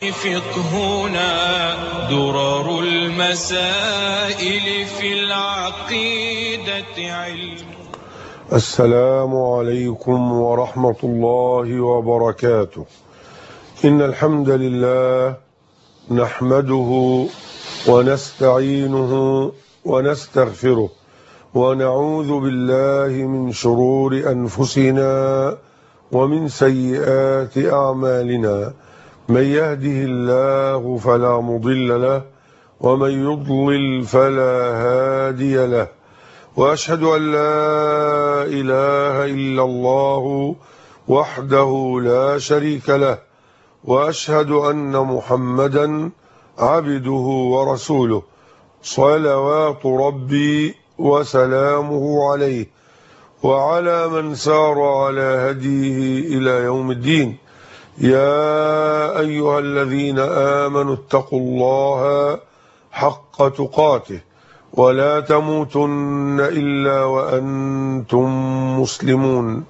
فقهنا درر المسائل في العقيدة علم. السلام عليكم ورحمة الله وبركاته. إن الحمد لله نحمده ونستعينه ونستغفره ونعوذ بالله من شرور أنفسنا ومن سيئات أعمالنا. من يهده الله فلا مضل له ومن يضلل فلا هادي له، وأشهد أن لا إله إلا الله وحده لا شريك له، وأشهد أن محمدا عبده ورسوله صلوات ربي وسلامه عليه وعلى من سار على هديه إلى يوم الدين. يا أيها الذين آمنوا اتقوا الله حق تقاته ولا تموتن إلا وأنتم مسلمون.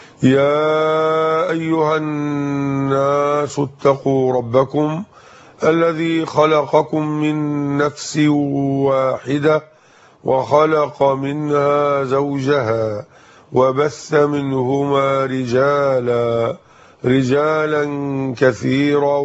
يا أيها الناس اتقوا ربكم الذي خلقكم من نفس واحدة وخلق منها زوجها وبث منهما رجالا كثيرا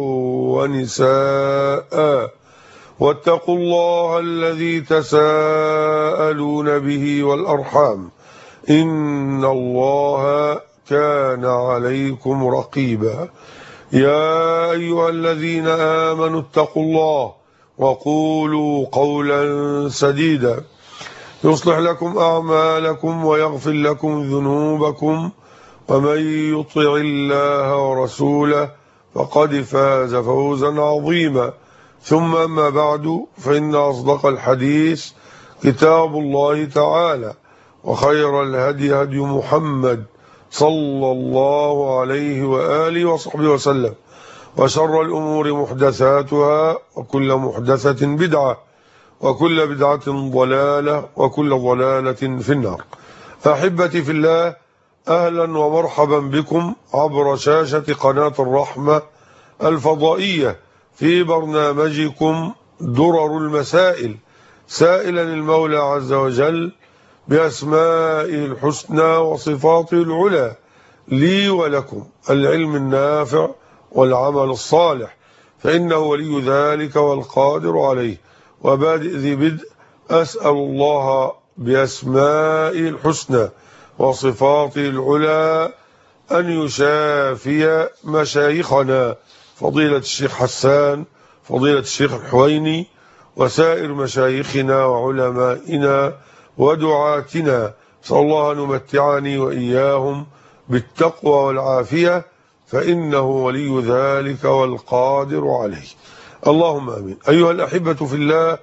ونساء، واتقوا الله الذي تساءلون به والأرحام إن الله كان عليكم رقيبا. يا أيها الذين آمنوا اتقوا الله وقولوا قولا سديدا يصلح لكم أعمالكم ويغفر لكم ذنوبكم، ومن يطع الله ورسوله فقد فاز فوزا عظيما. ثم أما بعد، فإن أصدق الحديث كتاب الله تعالى، وخير الهدي هدي محمد صلى الله عليه وآله وصحبه وسلم، وشر الأمور محدثاتها، وكل محدثة بدعة، وكل بدعة ضلالة، وكل ضلالة في النار. أحبتي في الله، أهلا ومرحبا بكم عبر شاشة قناة الرحمة الفضائية في برنامجكم درر المسائل، سائلا المولى عز وجل بأسمائه الحسنى وصفاته العلى لي ولكم العلم النافع والعمل الصالح، فإنه ولي ذلك والقادر عليه. وبادئ ذي بدء، أسأل الله بأسمائه الحسنى وصفاته العلى أن يشافي مشايخنا فضيلة الشيخ حسان، فضيلة الشيخ الحويني، وسائر مشايخنا وعلمائنا ودعاتنا. نسأل الله أن يمتعني وإياهم بالتقوى والعافية، فإنه ولي ذلك والقادر عليه. اللهم آمين. أيها الأحبة في الله،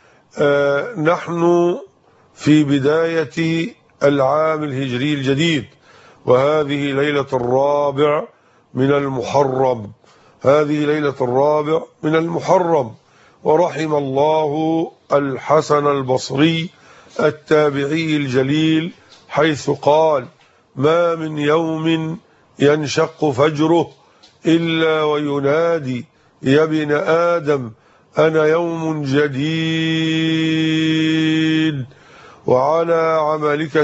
نحن في بداية العام الهجري الجديد، وهذه ليلة الرابع من المحرم، هذه ليلة الرابع من المحرم. ورحم الله الحسن البصري التابعي الجليل حيث قال: ما من يوم ينشق فجره إلا وينادي يا ابن آدم أنا يوم جديد وعلى عملك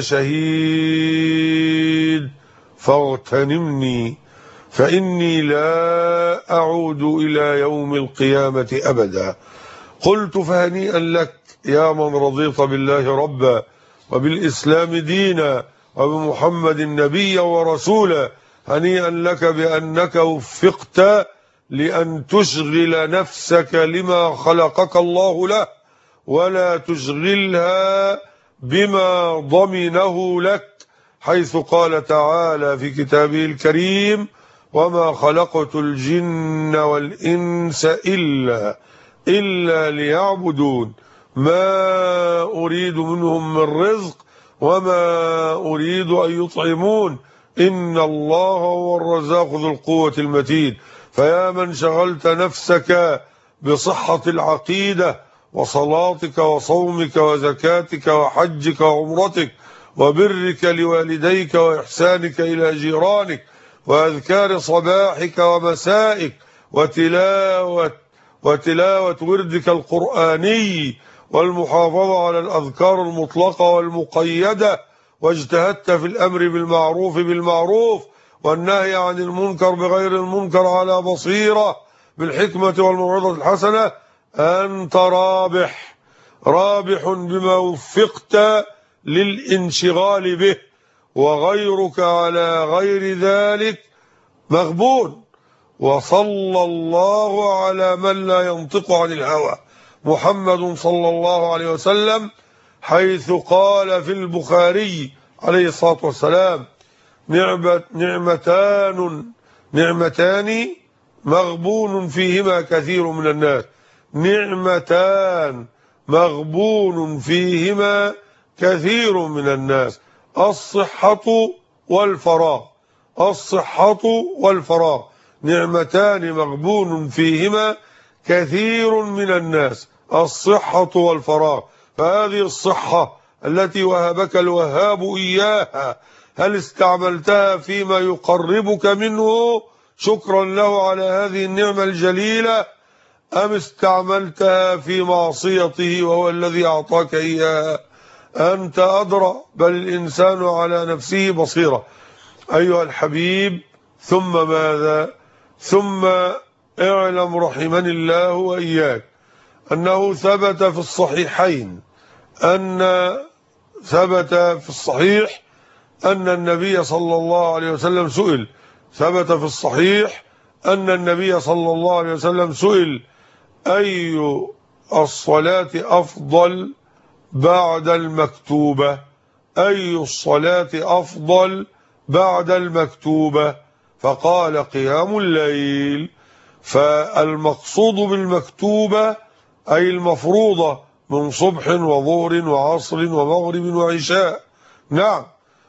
شهيد فاغتنمني فإني لا أعود إلى يوم القيامة أبدا. قلت: فهنيئا لك يا من رضيت بالله ربا وبالإسلام دينا وبمحمد نبيا ورسولا. هنيئا لك بأنك وفقت لأن تشغل نفسك لما خلقك الله له، ولا تشغلها بما ضمنه لك، حيث قال تعالى في كتابه الكريم: وما خلقت الجن والإنس إلا ليعبدون ما أريد منهم من رزق وما أريد أن يطعمون إن الله هو الرزاق ذو القوة المتين. فيا من شغلت نفسك بصحة العقيدة وصلاتك وصومك وزكاتك وحجك وعمرتك وبرك لوالديك وإحسانك إلى جيرانك وأذكار صباحك ومسائك وتلاوة وردك القرآني، والمحافظة على الأذكار المطلقة والمقيدة، واجتهدت في الأمر بالمعروف والنهي عن المنكر بغير المنكر على بصيرة بالحكمة والموعظة الحسنة، أنت رابح بما وفقت للانشغال به، وغيرك على غير ذلك مغبون. وصلى الله على من لا ينطق عن الهوى، محمد صلى الله عليه وسلم، حيث قال في البخاري عليه الصلاة والسلام: نعمتان مغبون فيهما كثير من الناس. نعمتان مغبون فيهما كثير من الناس: الصحة والفراغ. نعمتان مغبون فيهما كثير من الناس: الصحة والفراغ. فهذه الصحة التي وهبك الوهاب إياها، هل استعملتها فيما يقربك منه شكرا له على هذه النعمة الجليلة، أم استعملتها في معصيته وهو الذي أعطاك إياها؟ أنت أدرى، بل الإنسان على نفسه بصيرة. أيها الحبيب، ثم ماذا؟ ثم اعلم رحمني الله وإياك أنه ثبت في الصحيح أن النبي صلى الله عليه وسلم سئل. ثبت في الصحيح أن النبي صلى الله عليه وسلم سئل: أي الصلاة أفضل بعد المكتوبة؟ أي الصلاة أفضل بعد المكتوبة؟ فقال: قيام الليل. فالمقصود بالمكتوبة أي المفروضة من صبح وظهر وعصر ومغرب وعشاء. نعم.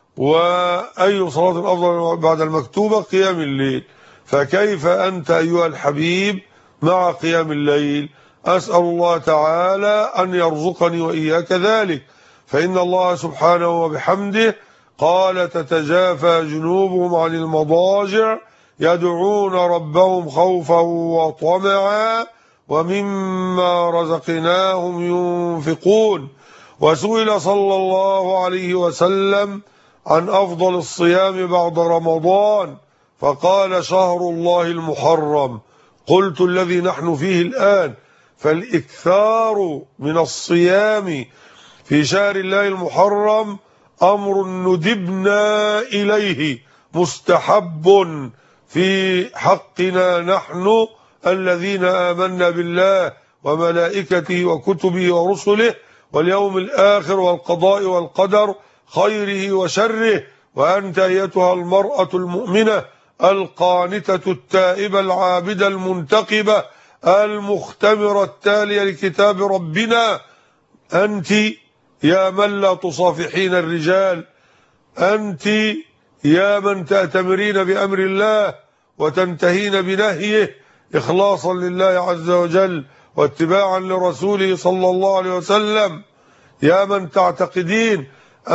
وأي صلاة أفضل بعد المكتوبة؟ قيام الليل. فكيف أنت أيها الحبيب مع قيام الليل؟ أسأل الله تعالى أن يرزقني وإياك ذلك، فإن الله سبحانه وبحمده قال: تتجافى جنوبهم عن المضاجع يدعون ربهم خوفا وطمعا ومما رزقناهم ينفقون. وسئل صلى الله عليه وسلم عن أفضل الصيام بعد رمضان، فقال: شهر الله المحرم. قلت: الذي نحن فيه الآن. فالإكثار من الصيام في شهر الله المحرم أمر ندبنا إليه، مستحب في حقنا نحن الذين آمنا بالله وملائكته وكتبه ورسله واليوم الآخر والقضاء والقدر خيره وشره. وأنت أيتها المرأة المؤمنة القانتة التائبة العابدة المنتقبة المختمرة التالية لكتاب ربنا، أنت يا من لا تصافحين الرجال، أنت يا من تأتمرين بأمر الله وتنتهين بنهيه إخلاصا لله عز وجل واتباعا لرسوله صلى الله عليه وسلم، يا من تعتقدين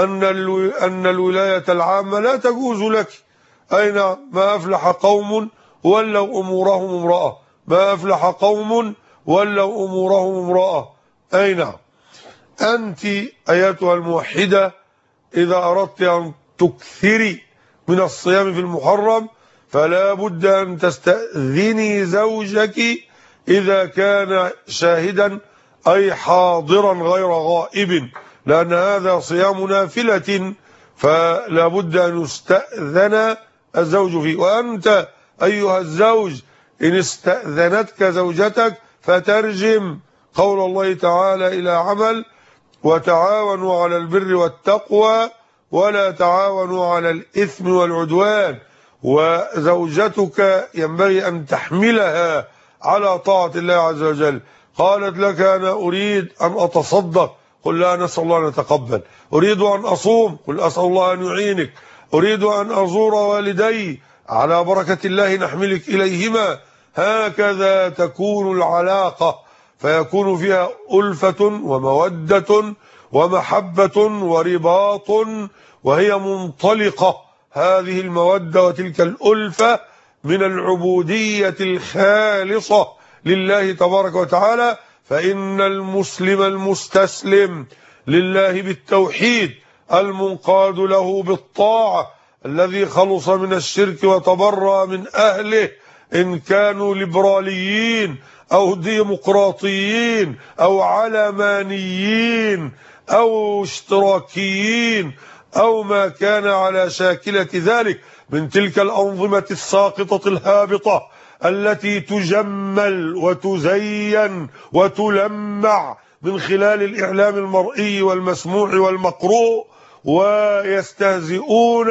أن الولاية العامة لا تجوز لك. أين ما أفلح قوم ولوا أمورهم امرأة، ما أفلح قوم ولوا أمورهم امرأة. أين أنت أيتها الموحدة إذا أردت أن تكثري من الصيام في المحرم فلا بد أن تستأذني زوجك إذا كان شاهدا أي حاضرا غير غائب، لأن هذا صيام نافلة فلا بد أن يستأذن الزوج فيه. وأنت أيها الزوج إن استأذنتك زوجتك فترجم قول الله تعالى إلى عمل: وتعاونوا على البر والتقوى ولا تعاونوا على الإثم والعدوان. وزوجتك ينبغي أن تحملها على طاعة الله عز وجل. قالت لك: أنا أريد أن أتصدق، قل لا، نسأل الله أن يتقبل. أريد أن أصوم، قل أسأل الله أن يعينك. أريد أن أزور والدي، على بركة الله نحملك إليهما. هكذا تكون العلاقة، فيكون فيها ألفة ومودة ومحبة ورباط، وهي منطلقة هذه المودة وتلك الألفة من العبودية الخالصة لله تبارك وتعالى، فإن المسلم المستسلم لله بالتوحيد المنقاد له بالطاعة الذي خلص من الشرك وتبرأ من أهله، إن كانوا ليبراليين أو ديمقراطيين أو علمانيين أو اشتراكيين أو ما كان على شاكلة ذلك من تلك الأنظمة الساقطة الهابطة التي تجمل وتزين وتلمع من خلال الإعلام المرئي والمسموع والمقروء، ويستهزئون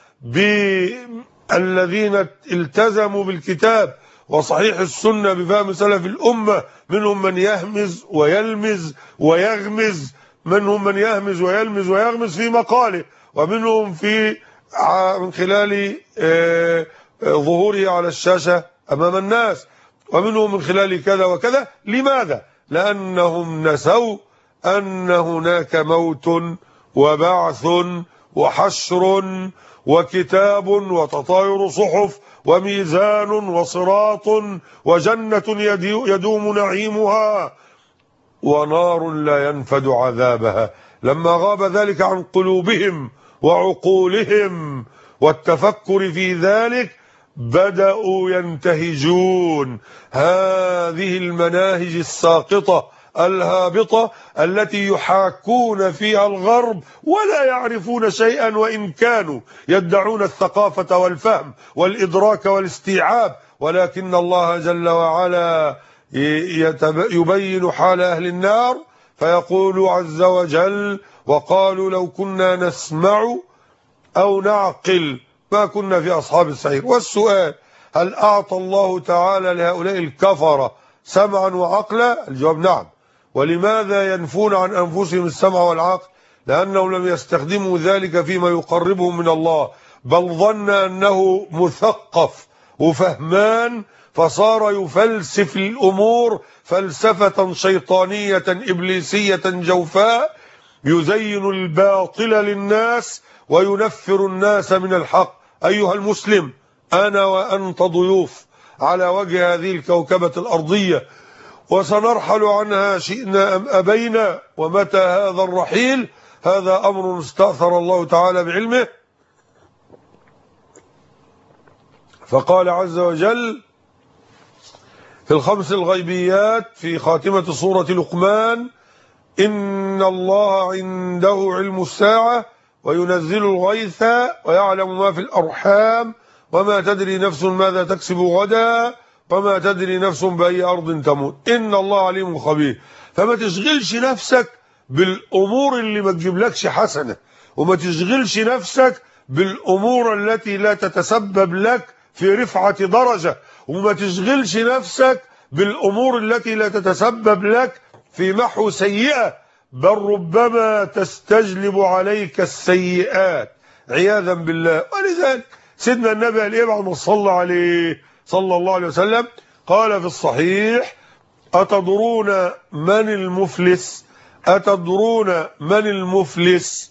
بالذين التزموا بالكتاب وصحيح السنة بفهم سلف الأمة، منهم من يهمز ويلمز ويغمز، منهم من يهمز ويلمز ويغمز في مقاله، ومنهم من خلال ظهوره على الشاشة أمام الناس، ومنهم من خلال كذا وكذا. لماذا؟ لأنهم نسوا أن هناك موت وبعث وحشر وكتاب وتطاير صحف وميزان وصراط وجنة يدوم نعيمها ونار لا ينفد عذابها. لما غاب ذلك عن قلوبهم وعقولهم والتفكر في ذلك بدأوا ينتهجون هذه المناهج الساقطة الهابطة التي يحاكون فيها الغرب ولا يعرفون شيئا، وإن كانوا يدعون الثقافة والفهم والإدراك والاستيعاب، ولكن الله جل وعلا يبين حال أهل النار فيقول عز وجل: وقالوا لو كنا نسمع أو نعقل ما كنا في أصحاب السعير. والسؤال: هل أعطى الله تعالى لهؤلاء الكفرة سمعا وعقلا؟ الجواب نعم. ولماذا ينفون عن أنفسهم السمع والعقل؟ لأنهم لم يستخدموا ذلك فيما يقربهم من الله، بل ظن أنه مثقف وفهمان، فصار يفلسف الأمور فلسفة شيطانية إبليسية جوفاء، يزين الباطل للناس وينفر الناس من الحق. أيها المسلم، أنا وأنت ضيوف على وجه هذه الكوكبة الأرضية، وسنرحل عنها شئنا أم أبينا. ومتى هذا الرحيل؟ هذا أمر استأثر الله تعالى بعلمه، فقال عز وجل في الخمس الغيبيات في خاتمة سورة لقمان: إن الله عنده علم الساعة وينزل الغيث ويعلم ما في الأرحام وما تدري نفس ماذا تكسب غدا وما تدري نفس بأي أرض تموت إن الله عليم خبير. فما تشغلش نفسك بالأمور اللي ما تجيبلكش حسنة، وما تشغلش نفسك بالأمور التي لا تتسبب لك في رفعة درجة، وما تشغلش نفسك بالأمور التي لا تتسبب لك في محو سيئة، بل ربما تستجلب عليك السيئات عياذا بالله. ولذلك سيدنا النبي قال ايه بعد ما صلى عليه صلى الله عليه وسلم؟ قال في الصحيح: أتدرون من المفلس؟ أتدرون من المفلس؟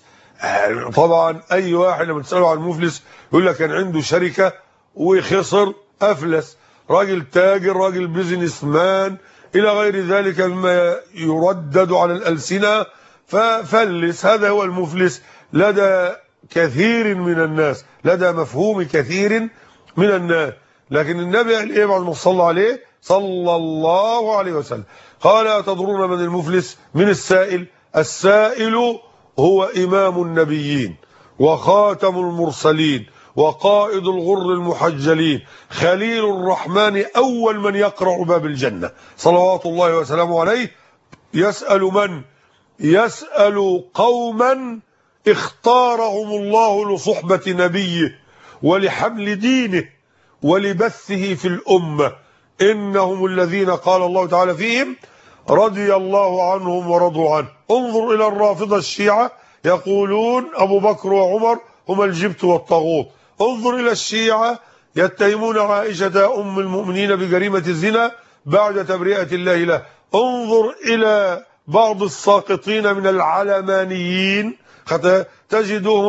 طبعا أي واحد لما تسأله عن المفلس يقول لك كان عنده شركة وخسر أفلس، راجل تاجر، راجل بيزنس مان إلى غير ذلك مما يردد على الألسنة ففلس. هذا هو المفلس لدى كثير من الناس، لدى مفهوم كثير من الناس. لكن النبي قال ايه بعد ما صلى عليه صلى الله عليه وسلم؟ قال: أتدرون من المفلس؟ من السائل؟ السائل هو إمام النبيين وخاتم المرسلين وقائد الغر المحجلين، خليل الرحمن، أول من يقرع باب الجنة صلوات الله وسلامه عليه. يسأل من؟ يسأل قوما اختارهم الله لصحبة نبيه ولحمل دينه ولبثه في الأمة. إنهم الذين قال الله تعالى فيهم: رضي الله عنهم ورضوا عنه. انظر إلى الرافضة الشيعة يقولون أبو بكر وعمر هما الجبت والطاغوت. انظر إلى الشيعة يتهمون عائشة أم المؤمنين بجريمة الزنا بعد تبرئة الله له. انظر إلى بعض الساقطين من العلمانيين تجدهم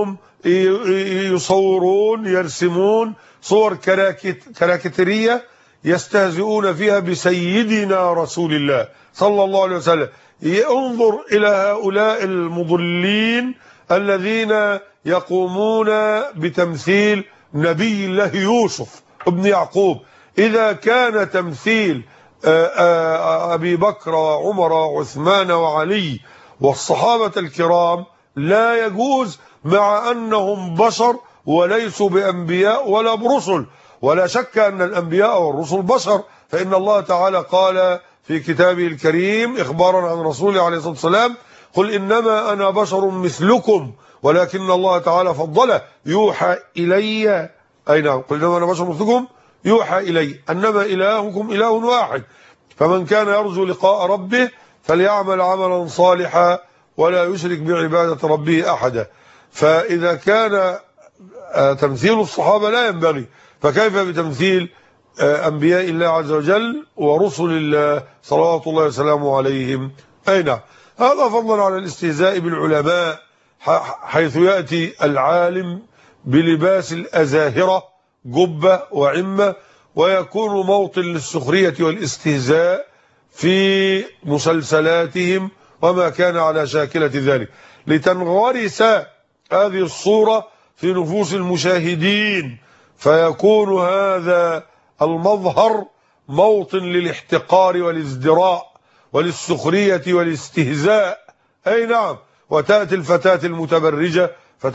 يصورون يرسمون صور كاريكاتيرية يستهزئون فيها بسيدنا رسول الله صلى الله عليه وسلم. انظر إلى هؤلاء المضلين الذين يقومون بتمثيل نبي الله يوسف ابن يعقوب. إذا كان تمثيل أبي بكر وعمر وعثمان وعلي والصحابة الكرام لا يجوز، مع أنهم بشر وليسوا بأنبياء ولا برسل، ولا شك أن الأنبياء والرسل بشر، فإن الله تعالى قال في كتابه الكريم إخبارا عن رسوله عليه الصلاة والسلام: قل إنما أنا بشر مثلكم ولكن الله تعالى فضله يوحى إلي. أي نعم، قل إنما أنا بشر مثلكم يوحى إلي أنما إلهكم إله واحد، فمن كان يرجو لقاء ربه فليعمل عملا صالحا ولا يشرك بعبادة ربه أحدا. فإذا كان تمثيل الصحابة لا ينبغي، فكيف بتمثيل أنبياء الله عز وجل ورسل الله صلوات الله وسلامه عليهم؟ أي نعم. هذا فضلا على الاستهزاء بالعلماء، حيث يأتي العالم بلباس الأزاهرة جبة وعمة، ويكون موطن للسخرية والاستهزاء في مسلسلاتهم وما كان على شاكلة ذلك، لتنغرس هذه الصورة في نفوس المشاهدين، فيكون هذا المظهر موطن للاحتقار والازدراء وللسخرية والاستهزاء. أي نعم. وتأتي الفتاة المتبرجة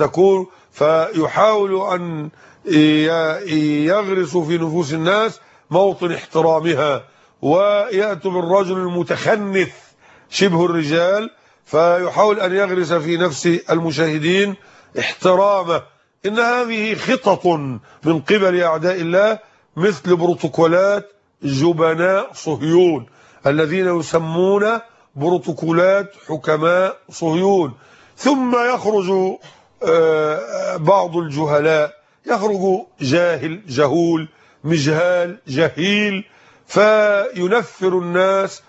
فيحاول أن يغرس في نفوس الناس موطن احترامها، ويأتي بالرجل المتخنث شبه الرجال فيحاول أن يغرس في نفس المشاهدين احترامه. إن هذه خطط من قبل أعداء الله، مثل بروتوكولات جبناء صهيون الذين يسمون بروتوكولات حكماء صهيون. ثم يخرج بعض الجهلاء، يخرج جاهل جهول مجهال جهيل، فينفر الناس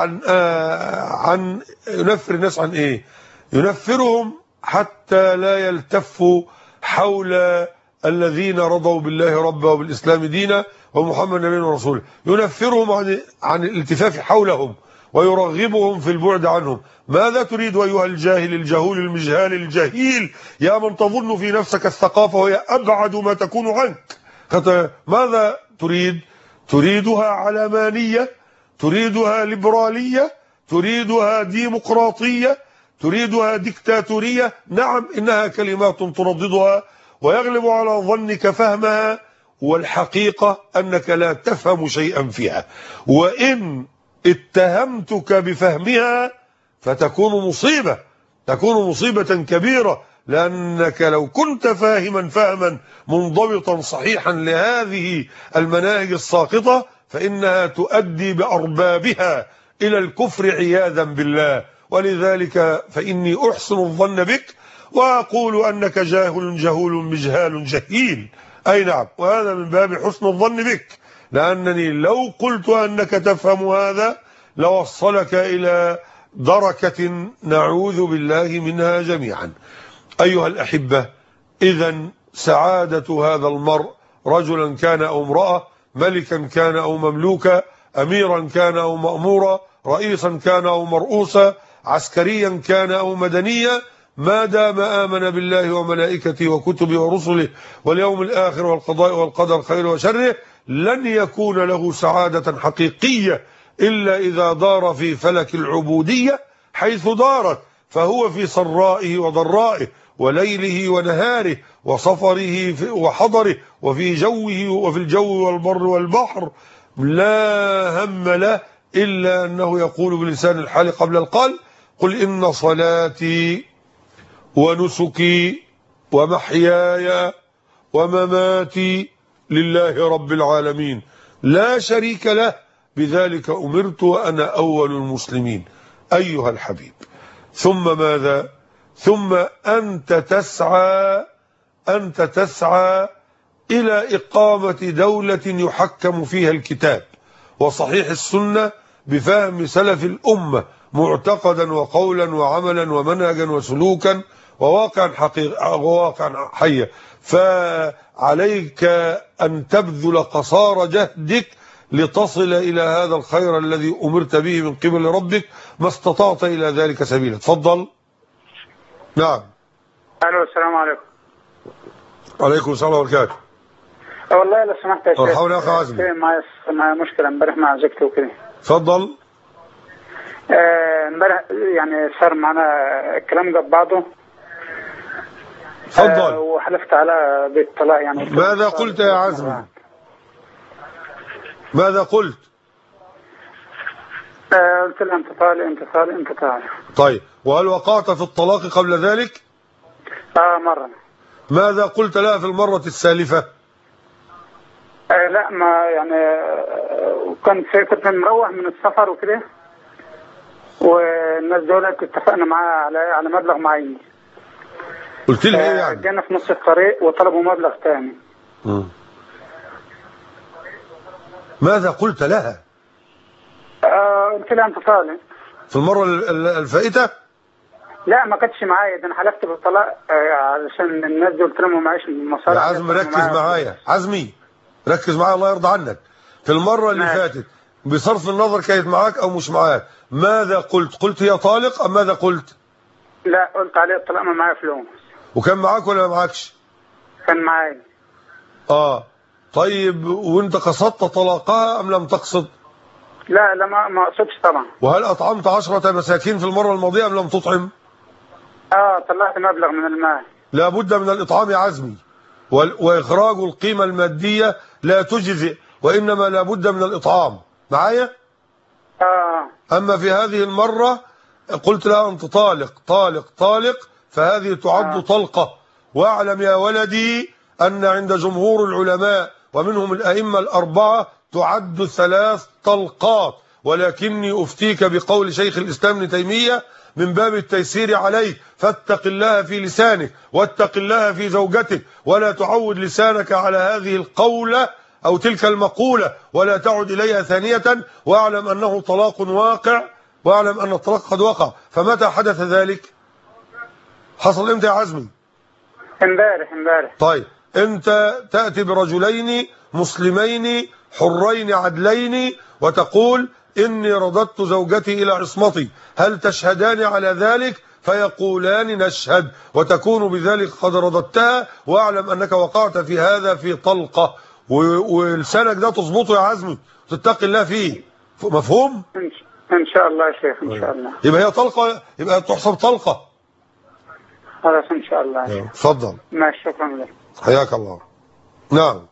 عن ايه؟ ينفرهم حتى لا يلتفوا حول الذين رضوا بالله ربا وبالإسلام دينا ومحمد نبينا ورسوله، ينفرهم عن الالتفاف حولهم ويرغبهم في البعد عنهم. ماذا تريد أيها الجاهل الجهول المجهال الجهيل، يا من تظن في نفسك الثقافة وهي أبعد ما تكون عنك؟ ماذا تريد؟ تريدها علمانية، تريدها ليبرالية، تريدها ديمقراطية، تريدها ديكتاتورية. نعم، إنها كلمات ترددها ويغلب على ظنك فهمها، والحقيقة أنك لا تفهم شيئا فيها، وإن اتهمتك بفهمها فتكون مصيبة، تكون مصيبة كبيرة، لأنك لو كنت فاهما فهما منضبطا صحيحا لهذه المناهج الساقطة فإنها تؤدي بأربابها إلى الكفر عياذا بالله. ولذلك فإني أحسن الظن بك وأقول أنك جاهل جهول مجهال جهيل. أي نعم، وهذا من باب حسن الظن بك، لأنني لو قلت أنك تفهم هذا لوصلك إلى دركة نعوذ بالله منها جميعا. أيها الأحبة، إذن سعادة هذا المرء، رجلا كان أو امرأة، ملكا كان أو مملوكا، أميرا كان أو مأمورا، رئيسا كان أو مرؤوسا، عسكريا كان أو مدنيا، ما دام آمن بالله وملائكته وكتبه ورسله واليوم الآخر والقضاء والقدر خير وشره، لن يكون له سعادة حقيقية إلا إذا دار في فلك العبودية حيث دارت، فهو في سرائه وضرائه وليله ونهاره وسفره وحضره وفي جوه وفي الجو والبر والبحر، لا هم له إلا أنه يقول بلسان الحال قبل القال: قل إن صلاتي ونسكي ومحياي ومماتي لله رب العالمين لا شريك له بذلك أمرت وأنا أول المسلمين. أيها الحبيب، ثم ماذا؟ ثم أنت تسعى إلى إقامة دولة يحكم فيها الكتاب وصحيح السنة بفهم سلف الأمة معتقدا وقولا وعملا ومنهجا وسلوكا وواقعا حيا. فعليك أن تبذل قصارى جهدك لتصل إلى هذا الخير الذي أمرت به من قبل ربك ما استطعت إلى ذلك سبيلا. تفضل. نعم. الو، السلام عليكم. وعليكم السلام ورحمة الله وبركاته. والله لو سمحت يا شيخ، مرحبا يا اخي عزمي. معايا مشكله امبارح مع زوجتي وكده. اتفضل. امبارح يعني صار معنا الكلام جاب بعضه. اتفضل. وحلفت على بالطلاق يعني. ماذا قلت يا عزمي؟ ماذا قلت؟ قلت لها انت طالق انت طالق انت طالق. طيب، وهل وقعت في الطلاق قبل ذلك؟ مرة. ماذا قلت لها في المرة السالفة؟ لا، ما يعني كنت مروح من السفر وكده، والناس دولت اتفقنا معاه على مبلغ معين. قلت لها ايه يعني؟ جينا في نص الطريق وطلبوا مبلغ تاني. ماذا قلت لها؟ قلت لها انت طالق. في المرة الفائتة؟ لا، ما كانتش معايا، ده انا حلفت بالطلاق علشان الناس دي، قلت لهم معيش مصاري. يا عزمي ركز معايا، عزمي ركز معايا الله يرضى عنك. في المرة اللي فاتت بصرف النظر كانت معاك او مش معاك، ماذا قلت؟ قلت هي طالق ام ماذا قلت؟ لا، قلت عليه الطلاق ما معايا فلوس. وكان معاك ولا ما معاكش؟ كان معايا. طيب، وانت قصدت طلاقها ام لم تقصد؟ لا ما اقصدش طبعا. وهل اطعمت 10 مساكين في المرة الماضية ام لم تطعم؟ طلعت مبلغ من المال. لا بد من الإطعام يا عزمي، وإخراج القيمة المادية لا تجزئ، وإنما لا بد من الإطعام. معايا؟ أما في هذه المرة قلت لها أنت طالق طالق طالق، فهذه تعد طلقة. واعلم يا ولدي أن عند جمهور العلماء ومنهم الأئمة الأربعة تعد 3 طلقات، ولكني أفتيك بقول شيخ الإسلام ابن تيمية من باب التيسير عليك، فاتق الله في لسانك واتق الله في زوجتك، ولا تعود لسانك على هذه القولة أو تلك المقولة، ولا تعد إليها ثانية، واعلم أنه طلاق واقع، واعلم أن الطلاق قد وقع. فمتى حدث ذلك؟ حصل امتى يا عزمي؟ امبارح. طيب، انت تأتي برجلين مسلمين حرين عدلين وتقول إني رددت زوجتي إلى عصمتي، هل تشهدان على ذلك؟ فيقولان نشهد، وتكون بذلك قد رددتها، واعلم أنك وقعت في هذا في طلقة، ولسانك ده تظبطه يا عزمي، تتقي الله فيه. مفهوم؟ إن شاء الله يا شيخ، إن شاء الله. يبقى هي طلقة، يبقى تحسب طلقة. خلاص إن شاء الله. اتفضل. ماشي، شكرا لك. حياك الله. نعم.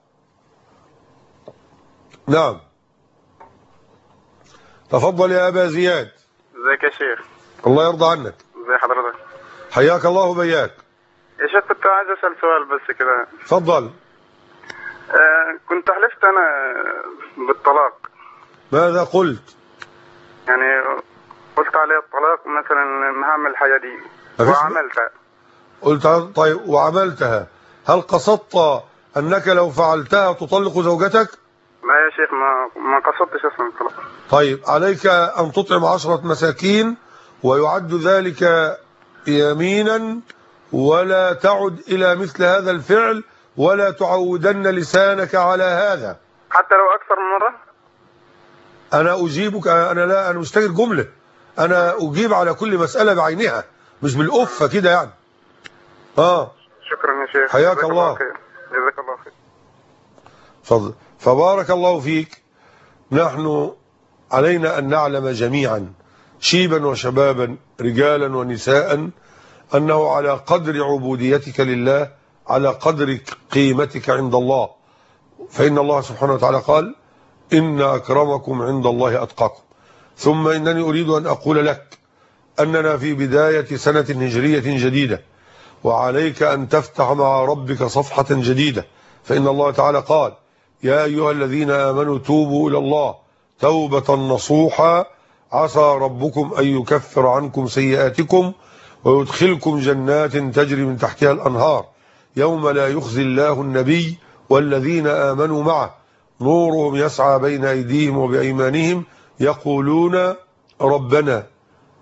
تفضل يا أبا زياد. ازيك يا شيخ؟ الله يرضى عنك. ازي حضرتك؟ حياك الله بياك. يا شيخ كنت عايز اسال سؤال بس كده. اتفضل. كنت حلفت انا بالطلاق. ماذا قلت؟ يعني قلت عليه الطلاق مثلا ما هعمل الحاجه دي وعملتها. قلت طيب وعملتها، هل قصدت انك لو فعلتها تطلق زوجتك؟ لا يا شيخ، ما قصدتش اصلا الطلاق. طيب، عليك ان تطعم 10 مساكين، ويعد ذلك يمينا، ولا تعد الى مثل هذا الفعل، ولا تعودن لسانك على هذا حتى لو اكثر من مره. انا اجيبك، انا مش تاجر جمله، انا اجيب على كل مساله بعينها، مش بالأفة كده يعني. شكرا يا شيخ. حياك الله. جزاك الله خير. تفضل. فبارك الله فيك. نحن علينا أن نعلم جميعا شيبا وشبابا رجالا ونساء أنه على قدر عبوديتك لله على قدر قيمتك عند الله، فإن الله سبحانه وتعالى قال إن أكرمكم عند الله أتقاكم. ثم إنني أريد أن أقول لك أننا في بداية سنة هجرية جديدة، وعليك أن تفتح مع ربك صفحة جديدة، فإن الله تعالى قال يا أيها الذين آمنوا توبوا إلى الله توبة نصوحا عسى ربكم أن يكفر عنكم سيئاتكم ويدخلكم جنات تجري من تحتها الأنهار يوم لا يخزي الله النبي والذين آمنوا معه نورهم يسعى بين أيديهم وبأيمانهم يقولون ربنا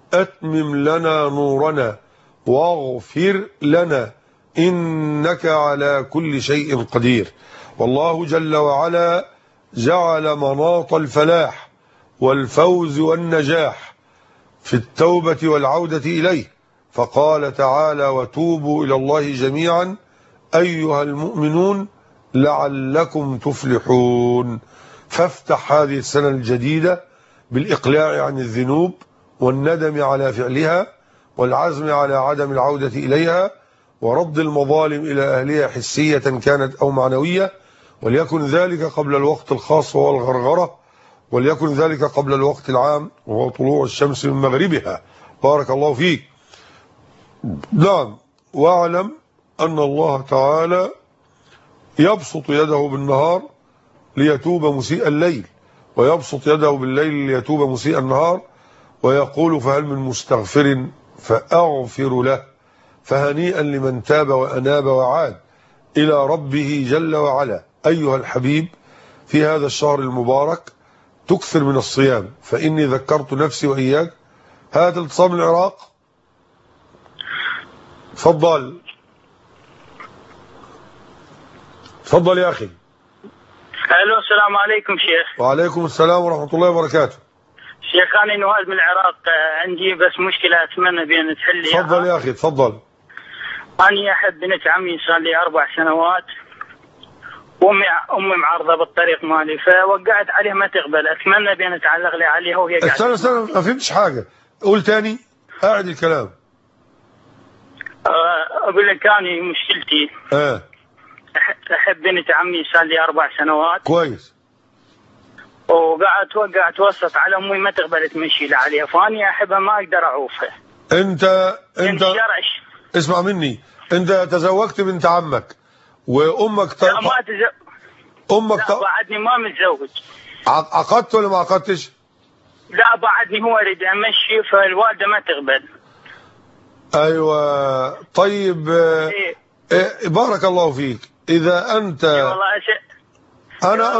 أتمم لنا نورنا واغفر لنا إنك على كل شيء قدير. والله جل وعلا جعل مناط الفلاح والفوز والنجاح في التوبة والعودة إليه، فقال تعالى: وتوبوا إلى الله جميعا أيها المؤمنون لعلكم تفلحون. فافتح هذه السنة الجديدة بالإقلاع عن الذنوب والندم على فعلها والعزم على عدم العودة إليها ورد المظالم إلى أهلها حسية كانت أو معنوية، وليكن ذلك قبل الوقت الخاص وهو الغرغرة، وليكن ذلك قبل الوقت العام وهو طلوع الشمس من مغربها. بارك الله فيك. نعم، واعلم أن الله تعالى يبسط يده بالنهار ليتوب مسيء الليل، ويبسط يده بالليل ليتوب مسيء النهار، ويقول: فهل من مستغفر فأغفر له. فهنيئا لمن تاب وأناب وعاد إلى ربه جل وعلا. أيها الحبيب، في هذا الشهر المبارك تكثر من الصيام، فإني ذكرت نفسي وإياك. هذا الاتصال من العراق. تفضل تفضل يا أخي. الو، السلام عليكم شيخ. وعليكم السلام ورحمة الله وبركاته. شيخ أنا نواز من العراق، عندي بس مشكلة أتمنى بأن تحل لي. تفضل يا أخي تفضل. أنا أحب بنت عمي صار لي 4 سنوات، أمي معرضة بالطريق مالي، فوقعت عليها ما تقبل، أتمنى بأن أتعلق لي عليها وهي قاعدة. استنى ما فهمتش حاجة، قول تاني، أعد الكلام. أقول لك أنا مشكلتي أحب بنت عمي صار لي 4 سنوات. كويس. وقعدت وسط على أمي ما تقبل تمشي لي عليها، فأني أحبها ما أقدر أعوفها. أنت اسمع مني، أنت تزوجت بنت عمك وأمك لا ما أمك لا بعدني ما متزوج. عقدت ولا ما عقدتش؟ لا بعدني، هو يريد أمشي فالوالدة ما تقبل. أيوة طيب. بارك الله فيك. إذا أنت أنا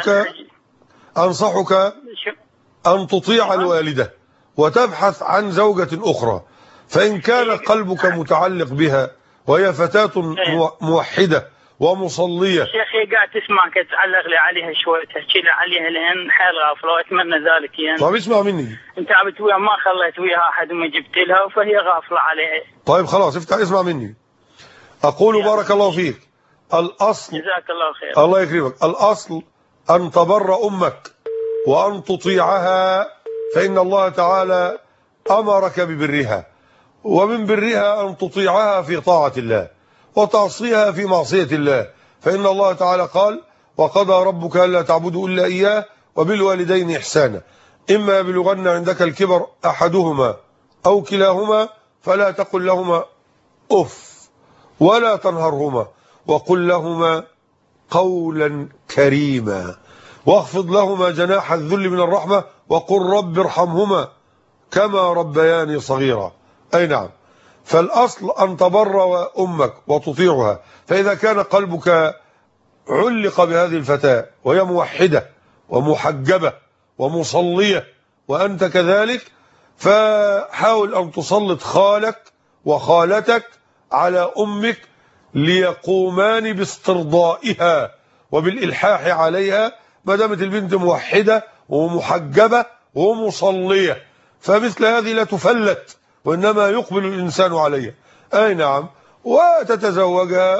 أنصحك أن تطيع الوالدة وتبحث عن زوجة أخرى، فإن كان قلبك متعلق بها وهي فتاة موحدة ومصلية. شيخي قاعد تسمعك تعلق لي عليها شوي، تحكي لي عليها لأن حيل غافلة وأتمنى ذلك يعني. طيب اسمع مني، أنت عبت وياها ما خليت وياها أحد وما جبت لها فهي غافلة عليها. طيب خلاص اسمع مني، أقول بارك الله فيك. الأصل، جزاك الله خير. الله يكرمك، الأصل أن تبر أمك وأن تطيعها، فإن الله تعالى أمرك ببرها، ومن برها أن تطيعها في طاعة الله وتعصيها في معصية الله، فإن الله تعالى قال: وقضى ربك ألا تعبدوا إلا إياه وبالوالدين إحسانا، إما يبلغن عندك الكبر أحدهما أو كلاهما فلا تقل لهما أف ولا تنهرهما وقل لهما قولا كريما واخفض لهما جناح الذل من الرحمة وقل رب ارحمهما كما ربياني صغيرا. أي نعم، فالأصل أن تبر أمك وتطيعها، فإذا كان قلبك علق بهذه الفتاة وهي موحدة ومحجبة ومصلية وأنت كذلك، فحاول أن تسلط خالك وخالتك على أمك ليقومان باسترضائها وبالإلحاح عليها، ما دامت البنت موحدة ومحجبة ومصلية، فمثل هذه لا تفلت وإنما يقبل الإنسان عليها. أي نعم، وتتزوجها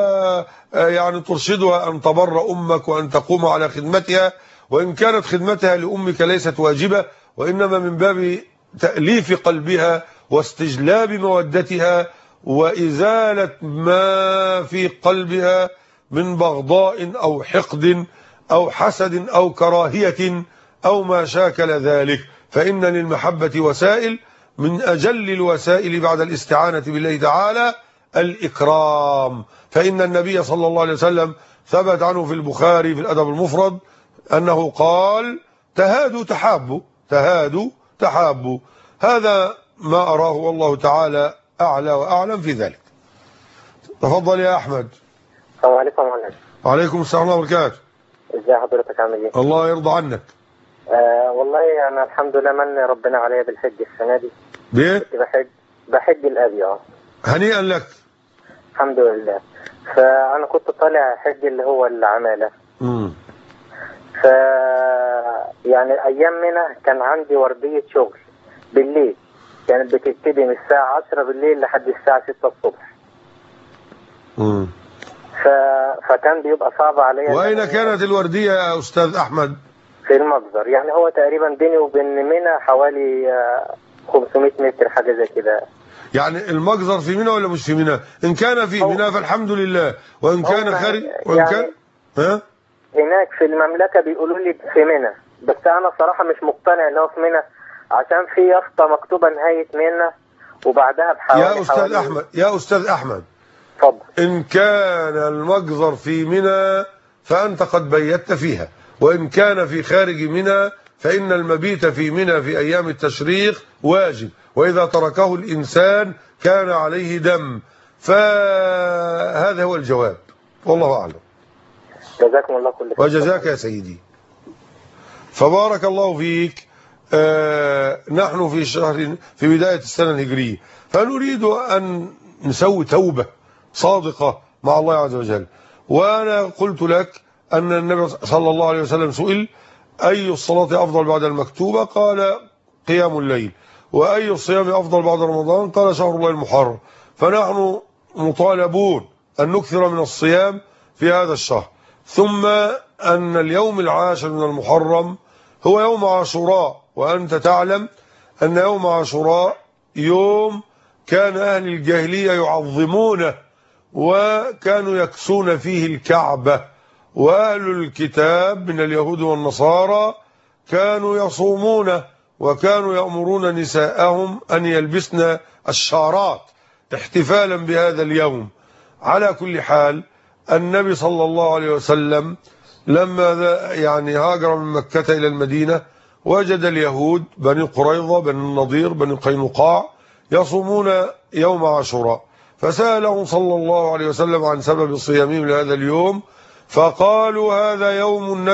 ويعني ترشدها أن تبر أمك وأن تقوم على خدمتها، وإن كانت خدمتها لأمك ليست واجبة وإنما من باب تأليف قلبها واستجلاب مودتها وإزالة ما في قلبها من بغضاء أو حقد أو حسد أو كراهية أو ما شاكل ذلك، فإن للمحبة وسائل، من أجل الوسائل بعد الاستعانة بالله تعالى الإكرام، فإن النبي صلى الله عليه وسلم ثبت عنه في البخاري في الأدب المفرد أنه قال: تهادوا تحابوا، تهادوا تحابوا. هذا ما أراه والله تعالى أعلى وأعلم في ذلك. تفضل يا أحمد. السلام عليكم ورحمة الله. وعليكم السلام ورحمة الله وبركاته. ازي حضرتك، عامل ايه؟ الله يرضى عنك. والله أنا الحمد لله من ربنا عليا بالحج السنة دي. ليه؟ كنت بحج الأبي. هنيئا لك. الحمد لله. فأنا كنت طالع حج اللي هو العمالة. ف يعني أيام منى كان عندي وردية شغل بالليل، كانت بتبتدي من الساعة 10 بالليل لحد الساعة 6 الصبح. فكان بيبقى صعب عليا. وأين كانت الوردية يا أستاذ أحمد؟ في المجزر، يعني هو تقريبا بيني وبين منى حوالي 500 متر حاجة زي كده. يعني المجزر في منى ولا مش في منى؟ إن كان في منى فالحمد لله، وإن كان خارج وإن يعني كان هناك في المملكة بيقولوا لي في منى، بس أنا صراحة مش مقتنع إن هو في منى، عشان في يافطة مكتوبة نهاية منى وبعدها بحوالي يا أستاذ أحمد اتفضل. إن كان المجزر في منى فأنت قد بيت فيها، وإن كان في خارج منى فإن المبيت في منى في أيام التشريق واجب، وإذا تركه الإنسان كان عليه دم. فهذا هو الجواب، والله أعلم. جزاكم الله كل خير. وجزاك يا سيدي. فبارك الله فيك. نحن في بداية السنة الهجرية، فنريد أن نسوي توبة صادقة مع الله عز وجل. وأنا قلت لك أن النبي صلى الله عليه وسلم سئل أي الصلاة أفضل بعد المكتوبة؟ قال قيام الليل. وأي الصيام أفضل بعد رمضان؟ قال شهر الله المحرم. فنحن مطالبون أن نكثر من الصيام في هذا الشهر. ثم أن اليوم العاشر من المحرم هو يوم عاشوراء، وأنت تعلم أن يوم عاشوراء يوم كان أهل الجاهلية يعظمونه، وكانوا يكسون فيه الكعبة، وأهل الكتاب من اليهود والنصارى كانوا يصومونه، وكانوا يأمرون نساءهم أن يلبسن الشارات احتفالا بهذا اليوم. على كل حال النبي صلى الله عليه وسلم لما هاجر من مكة إلى المدينة وجد اليهود بني قريظة بني النضير بني قينقاع يصومون يوم عاشوراء، فسألهم صلى الله عليه وسلم عن سبب صيامهم لهذا اليوم، فقالوا هذا يوم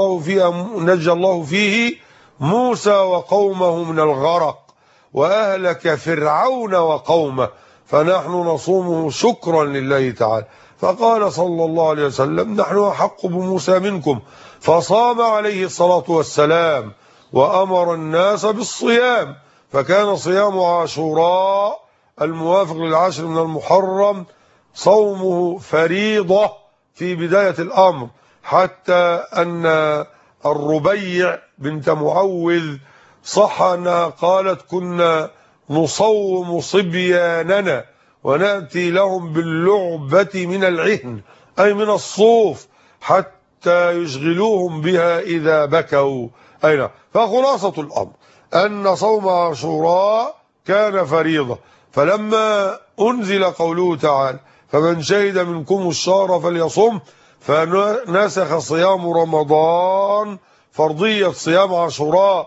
نجى الله فيه موسى وقومه من الغرق، وأهلك فرعون وقومه، فنحن نصومه شكرا لله تعالى. فقال صلى الله عليه وسلم نحن أحق بموسى منكم، فصام عليه الصلاة والسلام وأمر الناس بالصيام، فكان صيام عاشوراء الموافق للعاشر من المحرم صومه فريضة في بداية الأمر، حتى أن الربيع بنت معوذ صح أنها قالت كنا نصوم صبياننا ونأتي لهم باللعبة من العهن أي من الصوف حتى يشغلوهم بها إذا بكوا. أين فخلاصة الأمر أن صوم عاشوراء كان فريضة، فلما أنزل قوله تعالى فمن شهد منكم الشهر فليصم، فنسخ صيام رمضان فرضية صيام عاشوراء،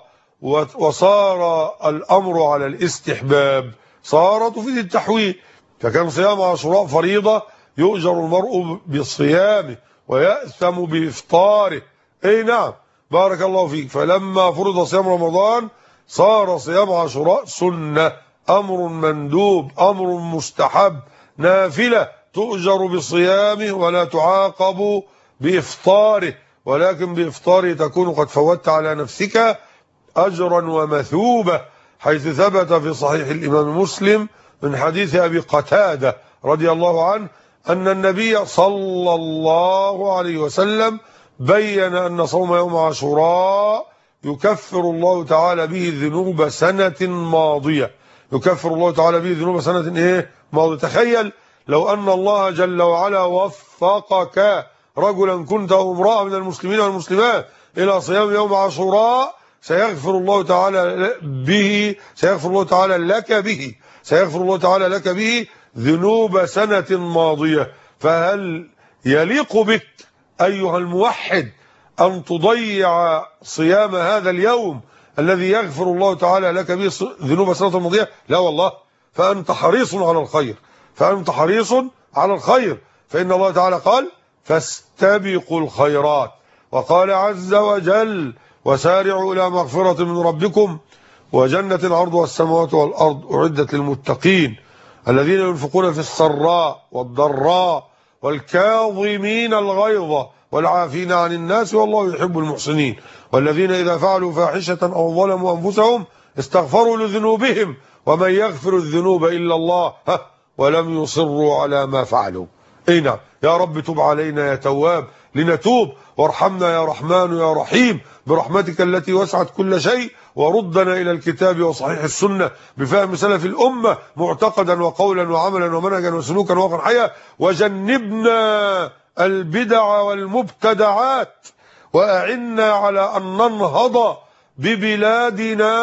وصار الأمر على الاستحباب، صار تفيد التحويل. فكان صيام عاشوراء فريضة يؤجر المرء بصيامه ويأثم بإفطاره. أي نعم بارك الله فيك. فلما فرض صيام رمضان صار صيام عاشوراء سنة، أمر مندوب، أمر مستحب، نافلة تؤجر بصيامه ولا تعاقب بإفطاره، ولكن بإفطاره تكون قد فوتت على نفسك أجرا ومثوبة، حيث ثبت في صحيح الإمام مسلم من حديث أبي قتادة رضي الله عنه أن النبي صلى الله عليه وسلم بين أن صوم يوم عاشوراء يكفر الله تعالى به ذنوب سنة ماضية. يكفر الله تعالى به ذنوب سنة ماضية. تخيل لو أن الله جل وعلا وفقك رجلا كنت أو امرأة من المسلمين والمسلمات إلى صيام يوم عاشوراء سيغفر الله تعالى لك به ذنوب سنة ماضية. فهل يليق بك أيها الموحد أن تضيع صيام هذا اليوم الذي يغفر الله تعالى لك به ذنوب سنة ماضية؟ لا والله، فأنت حريص على الخير، فإن الله تعالى قال فاستبقوا الخيرات، وقال عز وجل وسارعوا إلى مغفرة من ربكم وجنة عرضها السماوات والأرض أعدت للمتقين الذين ينفقون في السراء والضراء والكاظمين الغيظ والعافين عن الناس والله يحب المحسنين والذين إذا فعلوا فاحشة أو ظلموا أنفسهم استغفروا لذنوبهم ومن يغفر الذنوب إلا الله ولم يصروا على ما فعلوا. نعم يا رب تب علينا يا تواب لنتوب، وارحمنا يا رحمن يا رحيم برحمتك التي وسعت كل شيء، وردنا إلى الكتاب وصحيح السنة بفهم سلف الأمة معتقدا وقولا وعملا ومنهجا وسلوكا وواقعا حيا، وجنبنا البدع والمبتدعات، وأعنا على أن ننهض ببلادنا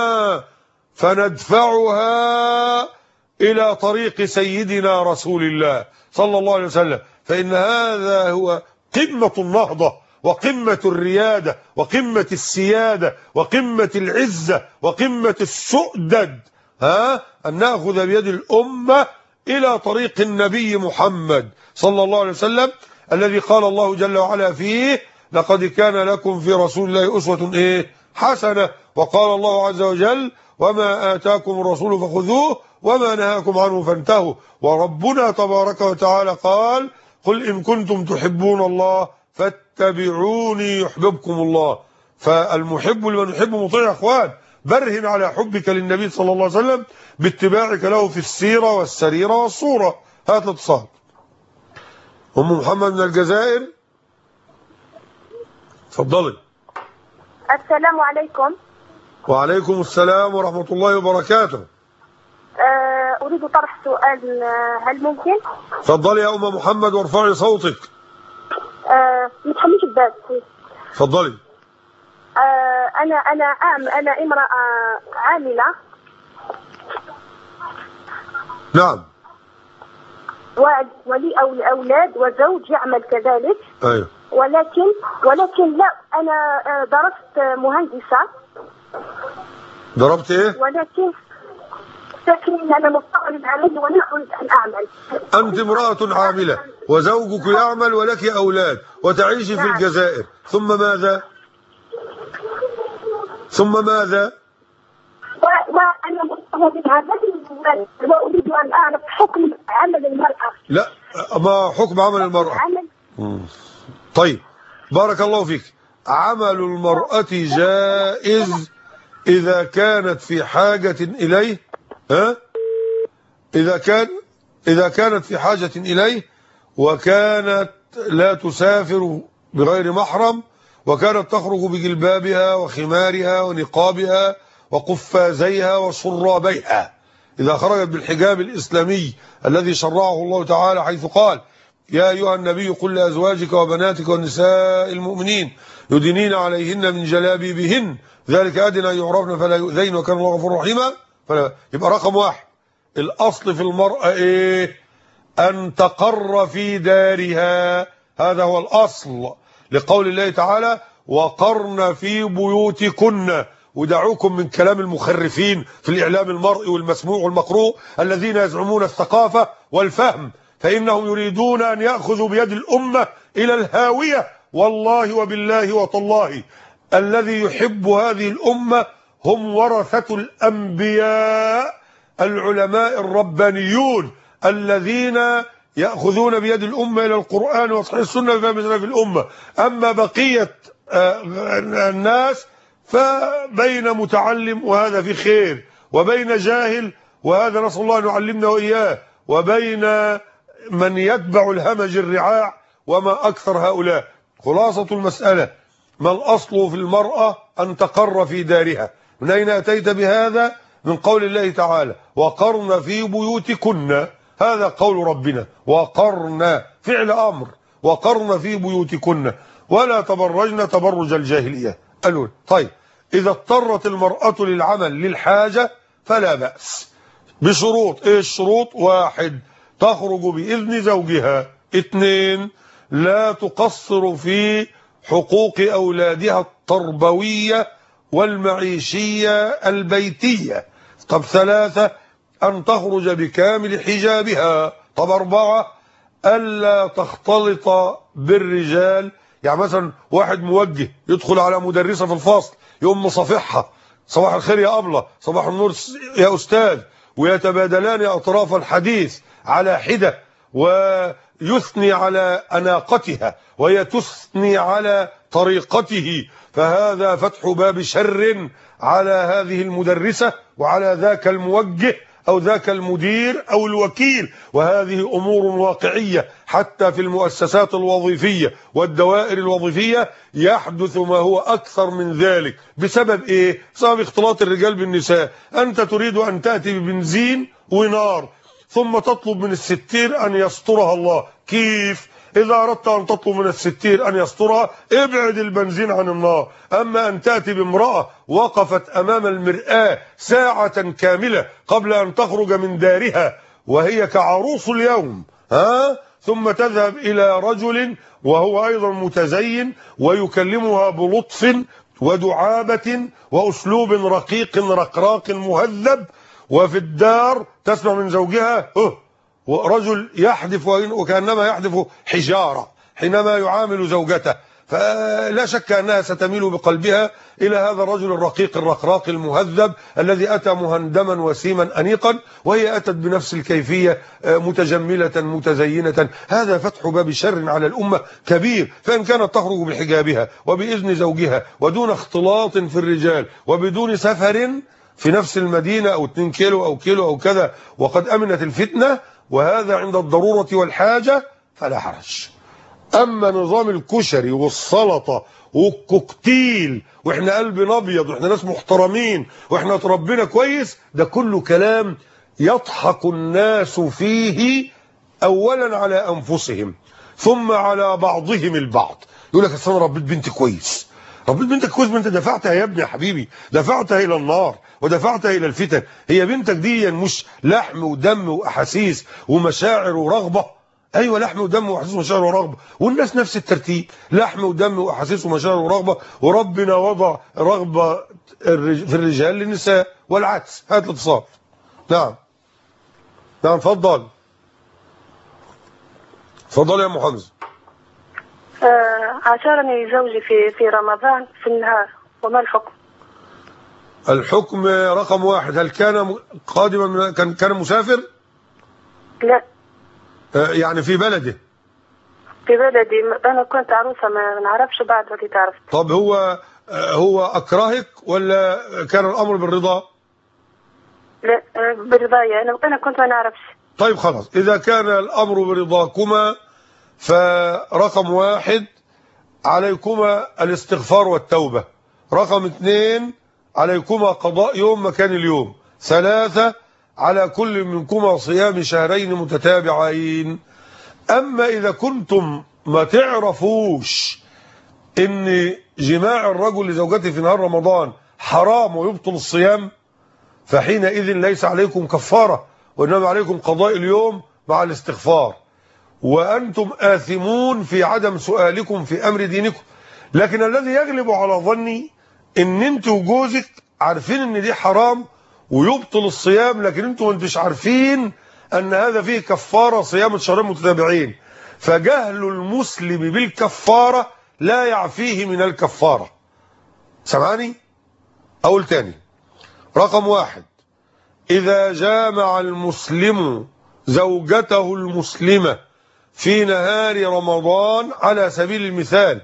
فندفعها إلى طريق سيدنا رسول الله صلى الله عليه وسلم، فإن هذا هو قمة النهضة وقمة الريادة وقمة السيادة وقمة العزة وقمة السؤدد، أن نأخذ بيد الأمة إلى طريق النبي محمد صلى الله عليه وسلم الذي قال الله جل وعلا فيه لقد كان لكم في رسول الله أسوة حسنة، وقال الله عز وجل وما آتاكم الرسول فخذوه وما نهاكم عنه فانتهوا، وربنا تبارك وتعالى قال قل إن كنتم تحبون الله فاتبعوني يحببكم الله. فالمحب لمن يحب مطيع يا اخوان، برهن على حبك للنبي صلى الله عليه وسلم باتباعك له في السيرة والسريرة والصورة. هات الاتصال. أم محمد من الجزائر، اتفضلي. السلام عليكم. وعليكم السلام ورحمة الله وبركاته. أريد طرح سؤال، هل ممكن؟ اتفضلي يا أم محمد وارفعي صوتك. ما تحملش الباب. اتفضلي. أنا امرأة عاملة. نعم. ولي أولاد وزوج يعمل كذلك. أيوه. ولكن لا، أنا درست مهندسة. ضربت إيه؟ ولكن أنا مضطرة للعمل ولا أريد أن أعمل. أنت امرأة عاملة وزوجك يعمل ولك أولاد وتعيشي في الجزائر، ثم ماذا؟ وأنا مضطرة للعمل وأريد أن أعرف حكم عمل المرأة. لا، ما حكم عمل المرأة؟ طيب بارك الله فيك. عمل المرأة جائز إذا كانت في حاجة إليه، إذا كانت في حاجة إليه، وكانت لا تسافر بغير محرم، وكانت تخرج بجلبابها وخمارها ونقابها وقفازيها وشرابيها. إذا خرجت بالحجاب الإسلامي الذي شرعه الله تعالى، حيث قال يا أيها النبي قل لأزواجك وبناتك والنساء المؤمنين يدنين عليهن من جلابيبهن ذلك أدنى أن يعرفن فلا يؤذين وكان الله غفورا رحيما. يبقى رقم واحد الأصل في المرأة إيه؟ أن تقر في دارها، هذا هو الأصل، لقول الله تعالى وقرن في بيوتكن. ودعوكم من كلام المخرفين في الإعلام المرئي والمسموع والمقروء الذين يزعمون الثقافة والفهم، فإنهم يريدون أن يأخذوا بيد الأمة إلى الهاوية. والله وبالله وتالله الذي يحب هذه الأمة هم ورثة الأنبياء العلماء الربانيون الذين يأخذون بيد الأمة إلى القرآن وصحيح السنة بفهم سلف الأمة. أما بقية الناس فبين متعلم وهذا في خير، وبين جاهل وهذا نسأل الله أن يعلمنا وإياه، وبين من يتبع الهمج الرعاع، وما أكثر هؤلاء. خلاصة المسألة ما الأصل في المرأة؟ أن تقر في دارها. من أين أتيت بهذا؟ من قول الله تعالى وقرن في بيوتكن، هذا قول ربنا، وقرن فعل أمر، وقرن في بيوتكن ولا تبرجن تبرج الجاهلية الأولى. طيب إذا اضطرت المرأة للعمل للحاجة فلا بأس، بشروط. إيه الشروط؟ واحد تخرج بإذن زوجها. اثنين لا تقصر في حقوق أولادها التربوية والمعيشية البيتية. طب ثلاثة أن تخرج بكامل حجابها. طب أربعة ألا تختلط بالرجال، يعني مثلا واحد موجه يدخل على مدرسة في الفصل يقوم مصافحها، صباح الخير يا أبلة، صباح النور يا أستاذ، ويتبادلان أطراف الحديث على حدة، ويثني على أناقتها وهي تثني على طريقته، فهذا فتح باب شر على هذه المدرسة وعلى ذاك الموجه أو ذاك المدير أو الوكيل. وهذه أمور واقعية حتى في المؤسسات الوظيفية والدوائر الوظيفية يحدث ما هو أكثر من ذلك. بسبب إيه؟ بسبب اختلاط الرجال بالنساء. أنت تريد أن تأتي ببنزين ونار ثم تطلب من الستير أن يسترها الله. كيف؟ إذا أردت أن تطلب من الستير أن يسترها ابعد البنزين عن النار. أما أن تأتي بامرأة وقفت أمام المرآة ساعة كاملة قبل أن تخرج من دارها وهي كعروس اليوم، ثم تذهب إلى رجل وهو أيضا متزين ويكلمها بلطف ودعابة وأسلوب رقيق رقراق مهذب، وفي الدار تسمع من زوجها ورجل يحدف وكأنما يحدف حجارة حينما يعامل زوجته، فلا شك أنها ستميل بقلبها إلى هذا الرجل الرقيق الرقراق المهذب الذي أتى مهندما وسيما أنيقا، وهي أتت بنفس الكيفية متجملة متزينة. هذا فتح باب شر على الأمة كبير. فإن كانت تخرج بحجابها وبإذن زوجها ودون اختلاط في الرجال وبدون سفر في نفس المدينة أو 2 كيلو أو كيلو أو كذا وقد أمنت الفتنة، وهذا عند الضرورة والحاجة فلا حرج. أما نظام الكشري والسلطة والكوكتيل وإحنا قلبنا أبيض وإحنا ناس محترمين وإحنا تربينا كويس، ده كله كلام يضحك الناس فيه أولا على أنفسهم ثم على بعضهم البعض. يقول لك أصل أنا ربيت بنتي كويس. ربيت بنتك كويس؟ ما أنت دفعتها يا ابني يا حبيبي، دفعتها إلى النار ودفعتها إلى الفتن. هي بنتك دي مش لحم ودم وأحاسيس ومشاعر ورغبة؟ أيوة لحم ودم وأحاسيس ومشاعر ورغبة، والناس نفس الترتيب، لحم ودم وأحاسيس ومشاعر ورغبة، وربنا وضع رغبة في الرجال للنساء والعكس. هات الاتصال. نعم نعم اتفضل. اتفضل يا أم حمزة. عاشرني زوجي في رمضان في النهار، وما الحكم؟ الحكم رقم 1، هل كان قادما كان مسافر؟ لا. يعني في بلده؟ في بلدي، أنا كنت عروسة ما نعرفش بعد ما تعرف. طب هو أكرهك ولا كان الأمر بالرضا؟ لا برضايا، أنا كنت ما نعرفش. طيب خلاص، إذا كان الأمر برضاكما فرقم 1 عليكما الاستغفار والتوبة. رقم 2 عليكما قضاء يوم مكان اليوم. 3 على كل منكما صيام شهرين متتابعين. أما إذا كنتم ما تعرفوش إن جماع الرجل لزوجته في نهار رمضان حرام ويبطل الصيام، فحينئذ ليس عليكم كفارة وإنما عليكم قضاء اليوم مع الاستغفار، وأنتم آثمون في عدم سؤالكم في أمر دينكم. لكن الذي يغلب على ظني إن أنت وجوزك عارفين إن دي حرام ويبطل الصيام، لكن أنتم مش عارفين أن هذا فيه كفارة صيام شهرين متتابعين. فجهل المسلم بالكفارة لا يعفيه من الكفارة. سمعني؟ أقول تاني. رقم 1، إذا جامع المسلم زوجته المسلمة في نهار رمضان على سبيل المثال،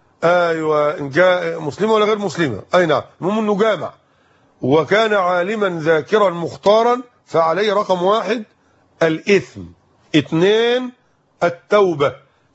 أيوة إن كان مسلمة ولا غير مسلمة، أي نعم، المهم إنه جامع وكان عالما ذاكرا مختارا، فعليه رقم 1 الإثم، 2 التوبة،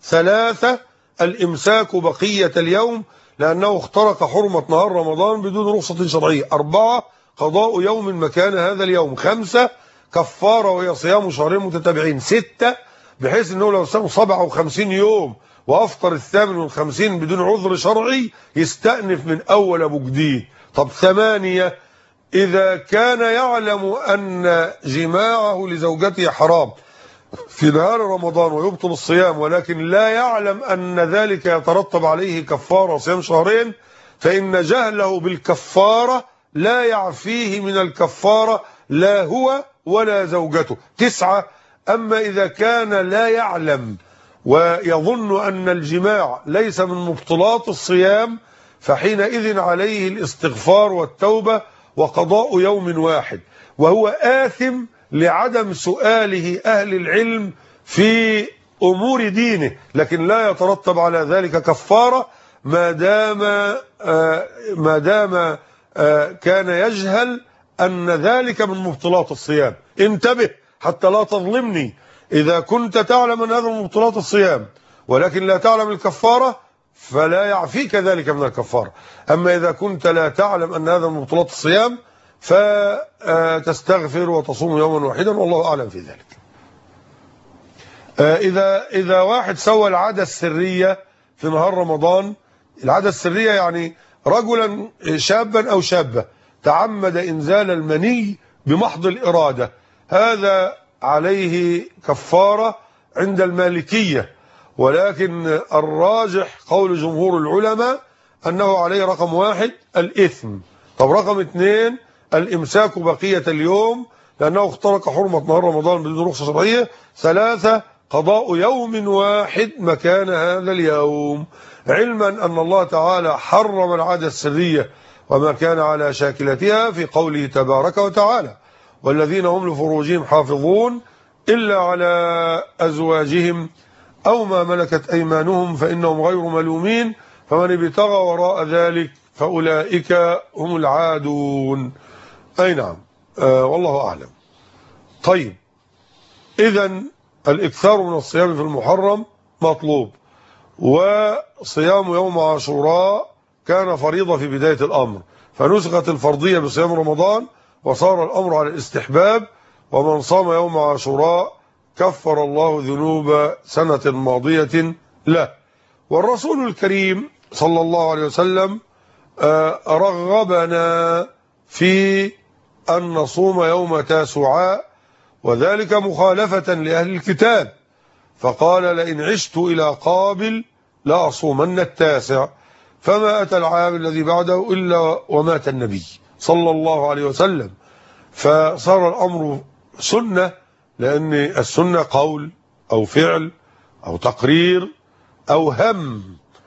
3 الإمساك بقية اليوم لأنه اخترق حرمة نهار رمضان بدون رخصة شرعية، 4 قضاء يوم مكان هذا اليوم، 5 كفارة وهي صيام شهرين متتابعين، 6 بحيث أنه لو صام 57 يوم وأفطر 58 بدون عذر شرعي يستأنف من أول أبو جديد. طب 8 إذا كان يعلم أن جماعه لزوجته حرام في نهار رمضان ويبطل الصيام ولكن لا يعلم أن ذلك يترتب عليه كفارة صيام شهرين، فإن جهله بالكفارة لا يعفيه من الكفارة لا هو ولا زوجته. 9 أما إذا كان لا يعلم ويظن أن الجماع ليس من مبطلات الصيام، فحينئذ عليه الاستغفار والتوبة وقضاء يوم واحد، وهو آثم لعدم سؤاله أهل العلم في أمور دينه، لكن لا يترتب على ذلك كفارة ما دام كان يجهل أن ذلك من مبطلات الصيام. انتبه حتى لا تظلمني، إذا كنت تعلم أن هذا من مبطلات الصيام ولكن لا تعلم الكفارة فلا يعفيك ذلك من الكفارة. أما إذا كنت لا تعلم أن هذا من مبطلات الصيام فتستغفر وتصوم يوما واحدا، والله أعلم في ذلك. إذا واحد سوى العادة السرية في نهار رمضان، العادة السرية يعني رجلا شابا أو شابة تعمد إنزال المني بمحض الإرادة، هذا عليه كفارة عند المالكية، ولكن الراجح قول جمهور العلماء أنه عليه رقم 1 الإثم. طب رقم 2 الإمساك بقية اليوم لأنه اخترق حرمة نهار رمضان بدون رخصة شرعية. 3 قضاء يوم واحد مكان هذا اليوم، علما أن الله تعالى حرم العادة السرية وما كان على شاكلتها في قوله تبارك وتعالى: والذين هم لفروجهم حافظون إلا على أزواجهم أو ما ملكت أيمانهم فإنهم غير ملومين فمن ابتغى وراء ذلك فأولئك هم العادون. أي نعم، والله أعلم. طيب، إذن الإكثار من الصيام في المحرم مطلوب، وصيام يوم عاشوراء كان فريضة في بداية الأمر، فنسخت الفرضية بصيام رمضان وصار الأمر على الاستحباب، ومن صام يوم عاشوراء كفر الله ذنوب سنة ماضية له. والرسول الكريم صلى الله عليه وسلم رغبنا في أن نصوم يوم تاسوعاء، وذلك مخالفة لأهل الكتاب، فقال: لئن عشت إلى قابل لأصومن التاسع، فما أتى العام الذي بعده إلا ومات النبي صلى الله عليه وسلم، فصار الأمر سنة، لأن السنة قول أو فعل أو تقرير أو هم،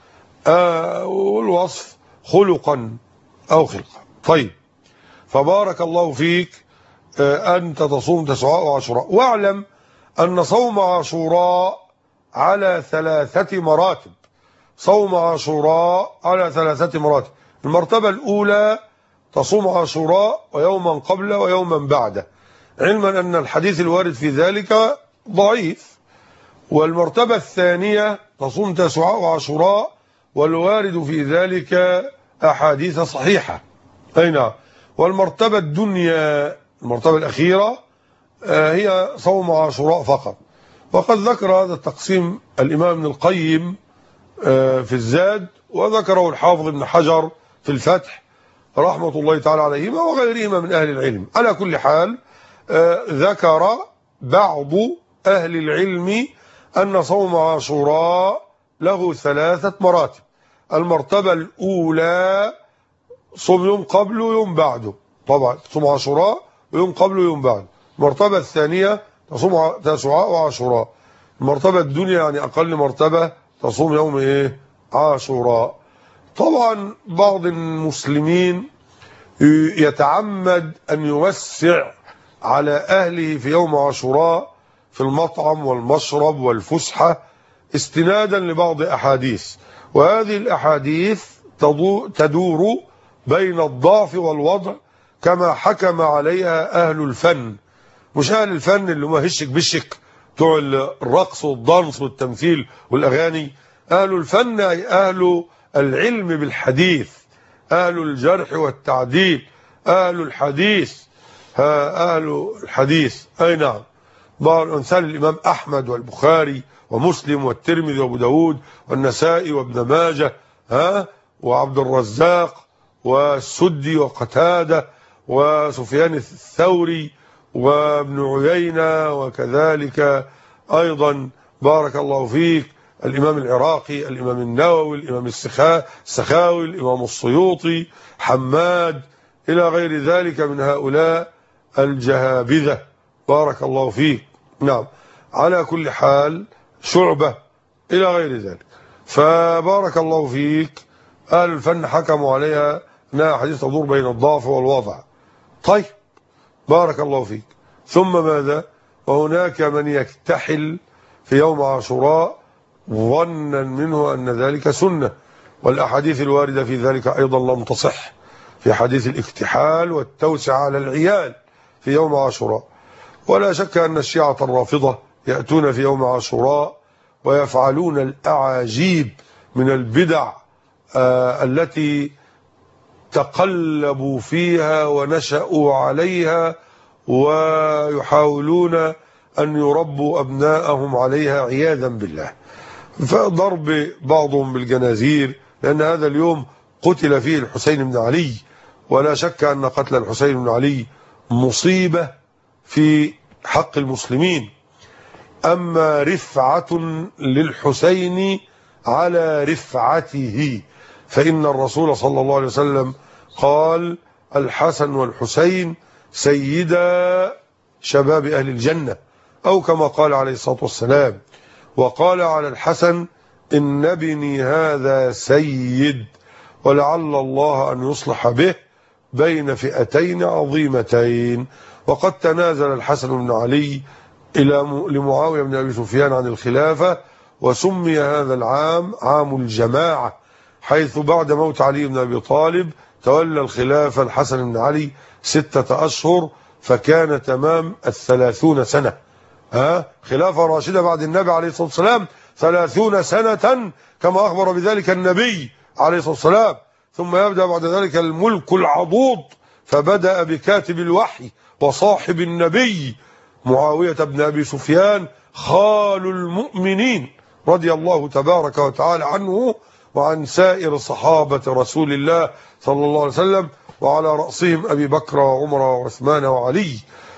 والوصف خلقا أو خلقا. طيب، فبارك الله فيك أنت تصوم تسعاء وعاشوراء، واعلم أن صوم عاشوراء على 3 مراتب. صوم عاشوراء على 3 مراتب. المرتبة الأولى تصوم عاشوراء ويوما قبله ويوما بعده، علما أن الحديث الوارد في ذلك ضعيف. والمرتبة الثانية تصوم تسعاء وعاشوراء والوارد في ذلك أحاديث صحيحة. أي نعم. والمرتبة الدنيا، المرتبة الأخيرة، هي صوم عاشوراء فقط. وقد ذكر هذا التقسيم الإمام ابن القيم في الزاد، وذكره الحافظ ابن حجر في الفتح رحمة الله تعالى عليهما وغيرهما من أهل العلم. على كل حال، ذكر بعض أهل العلم أن صوم عاشوراء له 3 مراتب. المرتبة الأولى صوم يوم قبله ويوم بعده، طبعا تصوم عاشوراء ويوم قبله ويوم بعده. المرتبة الثانية تصوم تسعاء وعاشوراء. المرتبة الدنيا يعني أقل مرتبة تصوم يوم عاشوراء. طبعا بعض المسلمين يتعمد أن يوسع على أهله في يوم عاشوراء في المطعم والمشرب والفسحة استنادا لبعض أحاديث، وهذه الأحاديث تدور بين الضعف والوضع كما حكم عليها أهل الفن. مش أهل الفن اللي هم هشك بشك بتوع الرقص والدانس والتمثيل والأغاني، أهل الفن أي أهل العلم بالحديث، أهل الجرح والتعديل، أهل الحديث، أهل الحديث. أي نعم، أمثال الإمام أحمد والبخاري ومسلم والترمذي وابو داود والنسائي وابن ماجه وعبد الرزاق والسدي وقتادة وسفيان الثوري وابن عيينة، وكذلك أيضا بارك الله فيك الإمام العراقي، الإمام النووي، الإمام السخاوي، الإمام السيوطي، حماد، إلى غير ذلك من هؤلاء الجهابذة، بارك الله فيك. نعم. على كل حال، شعبة إلى غير ذلك. فبارك الله فيك، أهل الفن حكموا عليها أنها حديث تدور بين الضعف والوضع. طيب بارك الله فيك. ثم ماذا؟ وهناك من يكتحل في يوم عاشوراء ظنا منه أن ذلك سنة، والأحاديث الواردة في ذلك أيضا لم تصح، في حديث الاكتحال والتوسع على العيال في يوم عاشوراء. ولا شك أن الشيعة الرافضة يأتون في يوم عاشوراء ويفعلون الأعاجيب من البدع التي تقلبوا فيها ونشأوا عليها، ويحاولون أن يربوا أبناءهم عليها عياذا بالله. فضرب بعضهم بالجنازير، لأن هذا اليوم قتل فيه الحسين بن علي، ولا شك أن قتل الحسين بن علي مصيبة في حق المسلمين. أما رفعة للحسين على رفعته، فإن الرسول صلى الله عليه وسلم قال: الحسن والحسين سيدا شباب أهل الجنة، أو كما قال عليه الصلاة والسلام. وقال على الحسن: إن ابني هذا سيد، ولعل الله أن يصلح به بين فئتين عظيمتين. وقد تنازل الحسن بن علي لمعاوية بن أبي سفيان عن الخلافة، وسمي هذا العام عام الجماعة، حيث بعد موت علي بن أبي طالب تولى الخلافة الحسن بن علي 6 أشهر، فكان تمام 30 سنة. خلافة راشدة بعد النبي عليه الصلاة والسلام 30 سنة، كما أخبر بذلك النبي عليه الصلاة والسلام. ثم يبدأ بعد ذلك الملك العضوض، فبدأ بكاتب الوحي وصاحب النبي معاوية بن أبي سفيان خال المؤمنين رضي الله تبارك وتعالى عنه وعن سائر صحابة رسول الله صلى الله عليه وسلم، وعلى رأسهم أبي بكر وعمر وعثمان وعلي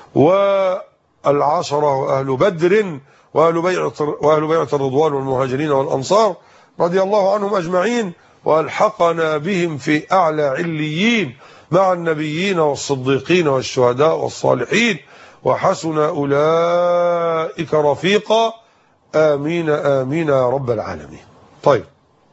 والعشرة وأهل بدر وأهل بيعة الرضوان والمهاجرين والأنصار رضي الله عنهم أجمعين، والحقنا بهم في أعلى عليين مع النبيين والصديقين والشهداء والصالحين، وحسن أولئك رفيقا، آمين آمين يا رب العالمين. طيب،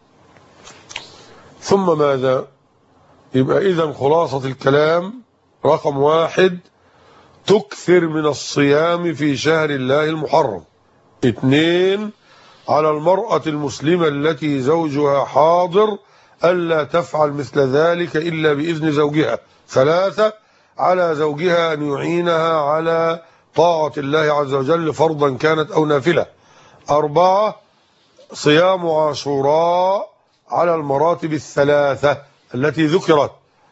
ثم ماذا؟ يبقى إذن خلاصة الكلام: رقم 1، تكثر من الصيام في شهر الله المحرم. 2، على المرأة المسلمة التي زوجها حاضر ألا تفعل مثل ذلك إلا بإذن زوجها. 3، على زوجها أن يعينها على طاعة الله عز وجل فرضا كانت أو نافلة. 4، صيام عاشوراء على المراتب الثلاثة التي ذكرت.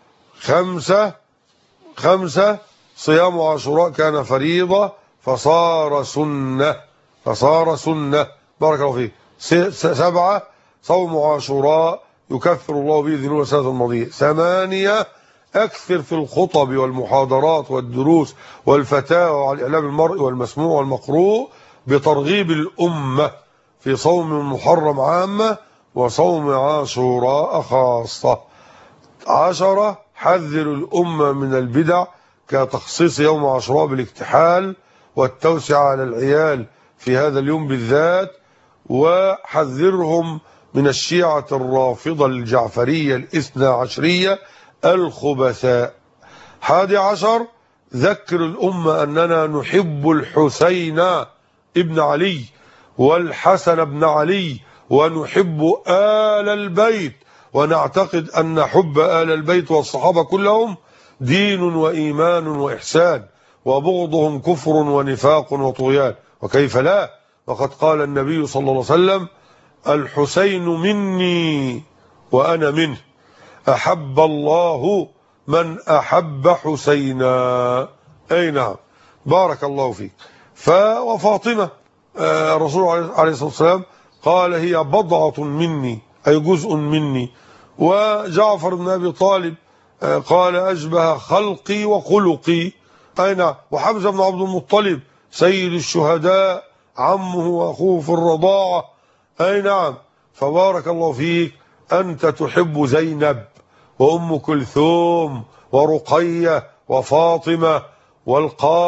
5، صيام عاشوراء كان فريضة فصار سنة. بارك الله فيك. 7، صوم عاشوراء يكفر الله به ذنوب السنة الماضية. 8، أكثر في الخطب والمحاضرات والدروس والفتاوى وعلى الإعلام المرئي والمسموع والمقروء بترغيب الأمة في صوم المحرم عامة وصوم عاشوراء خاصة. 10، حذر الأمة من البدع كتخصيص يوم عاشوراء بالاكتحال والتوسعة على العيال في هذا اليوم بالذات، وحذرهم من الشيعة الرافضة الجعفرية الاثنى عشرية الخبثاء. 11، ذكر الأمة أننا نحب الحسين ابن علي والحسن بن علي ونحب آل البيت، ونعتقد أن حب آل البيت والصحابة كلهم دين وإيمان وإحسان، وبغضهم كفر ونفاق وطغيان. وكيف لا؟ وقد قال النبي صلى الله عليه وسلم: الحسين مني وأنا منه، أحب الله من أحب حسينا. أي نعم، بارك الله فيك. وفاطمة الرسول عليه الصلاة والسلام قال: هي بضعة مني، أي جزء مني. وجعفر بن أبي طالب قال: أشبه خلقي وخلقي. أي نعم. وحمزة بن عبد المطلب سيد الشهداء، عمه وأخوه في الرضاعة. أي نعم. فبارك الله فيك، أنت تحب زينب وأم كلثوم ورقية وفاطمة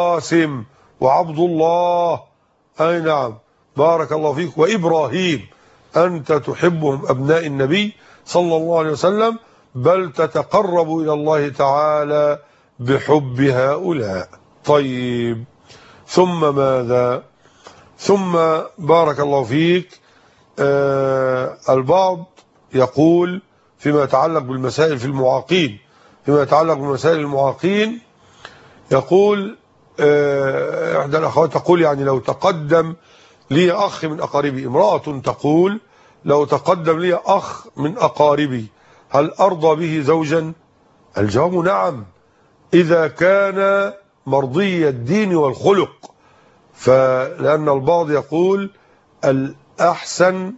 والقاسم وعبد الله. أي نعم، بارك الله فيك. وإبراهيم أنت تحبهم أبناء النبي صلى الله عليه وسلم، بل تتقرب إلى الله تعالى بحب هؤلاء. طيب، ثم ماذا؟ ثم بارك الله فيك، البعض يقول فيما يتعلق بالمسائل في المعاقين، فيما يتعلق بمسائل المعاقين، يقول إحدى الأخوات تقول يعني لو تقدم لي أخ من أقاربي، امرأة تقول لو تقدم لي أخ من أقاربي هل أرضى به زوجا؟ الجواب نعم، إذا كان مرضي الدين والخلق. فلأن البعض يقول الأحسن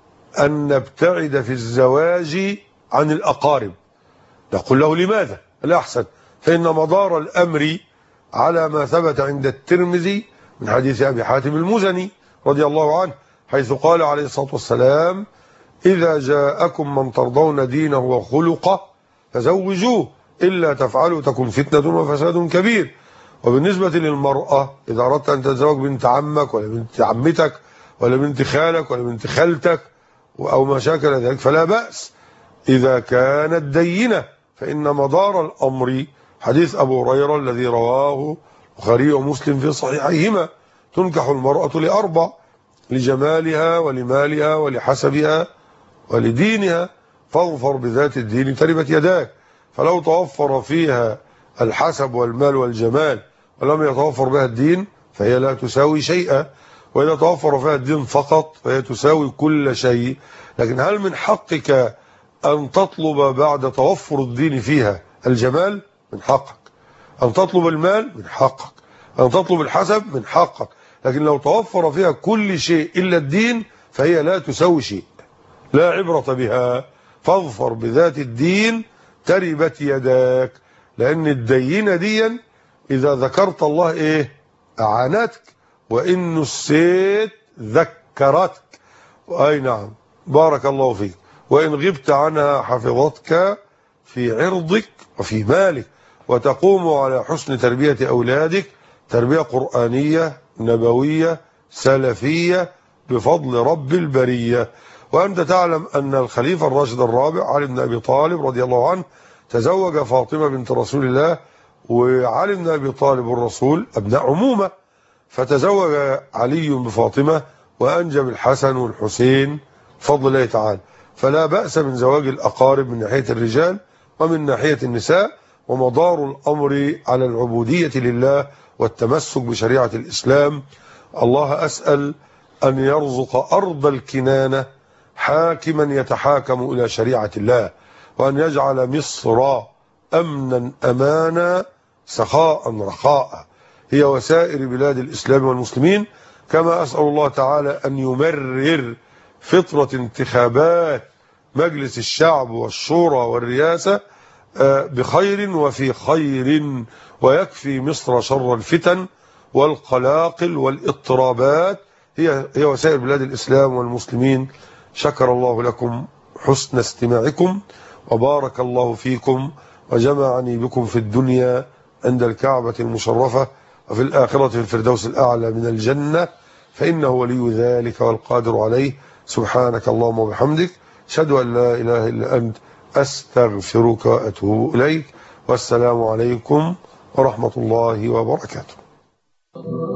أن نبتعد في الزواج عن الأقارب. نقول له لماذا الأحسن؟ فإن مدار الأمر على ما ثبت عند الترمذي من حديث أبي حاتم المزني رضي الله عنه، حيث قال عليه الصلاة والسلام: إذا جاءكم من ترضون دينه وخلقه فزوجوه، إلا تفعلوا تكن فتنة وفساد كبير. وبالنسبة للمرأة، إذا أردت أن تتزوج بنت عمك ولا بنت عمتك ولا بنت خالك ولا بنت خالتك أو ما شاكل ذلك فلا بأس إذا كانت دينة، فإن مدار الأمر حديث أبو هريرة الذي رواه البخاري ومسلم في صحيحيهما: تنكح المرأة لأربع: لجمالها ولمالها ولحسبها ولدينها، فاظفر بذات الدين تربت يداك. فلو توفر فيها الحسب والمال والجمال ولم يتوفر بها الدين فهي لا تساوي شيئا، وإذا توفر فيها الدين فقط فهي تساوي كل شيء. لكن هل من حقك أن تطلب بعد توفر الدين فيها الجمال؟ من حقك. أن تطلب المال؟ من حقك. أن تطلب الحسب؟ من حقك. لكن لو توفر فيها كل شيء إلا الدين فهي لا تساوي شيء، لا عبرة بها. فاظفر بذات الدين تربت يداك، لأن الدينة دي إذا ذكرت الله إيه؟ أعانتك، وإن نسيت ذكرتك. أي نعم، بارك الله فيك. وإن غبت عنها حفظتك في عرضك وفي مالك، وتقوم على حسن تربية أولادك تربية قرآنية نبوية سلفية بفضل رب البرية. وأنت تعلم أن الخليفة الراشد الرابع علي بن أبي طالب رضي الله عنه تزوج فاطمة بنت رسول الله، وعلي بن أبي طالب الرسول أبناء عمومة، فتزوج علي بفاطمة وأنجب الحسن والحسين بفضل الله تعالى. فلا بأس من زواج الأقارب من ناحية الرجال ومن ناحية النساء، ومدار الأمر على العبودية لله والتمسك بشريعة الإسلام. الله أسأل أن يرزق أرض الكنانة حاكما يتحاكم إلى شريعة الله، وأن يجعل مصر أمنا أمانا سخاء رخاء هي وسائر بلاد الإسلام والمسلمين. كما أسأل الله تعالى أن يمرر فطرة انتخابات مجلس الشعب والشورى والرئاسة بخير وفي خير، ويكفي مصر شر الفتن والقلاقل والاضطرابات هي وسائر بلاد الإسلام والمسلمين. شكر الله لكم حسن استماعكم، وبارك الله فيكم، وجمعني بكم في الدنيا عند الكعبة المشرفة، وفي الآخرة في الفردوس الأعلى من الجنة، فإنه ولي ذلك والقادر عليه. سبحانك اللهم وبحمدك، أشهد أن لا إله إلا أنت، أستغفرك وأتوب إليك، والسلام عليكم ورحمة الله وبركاته.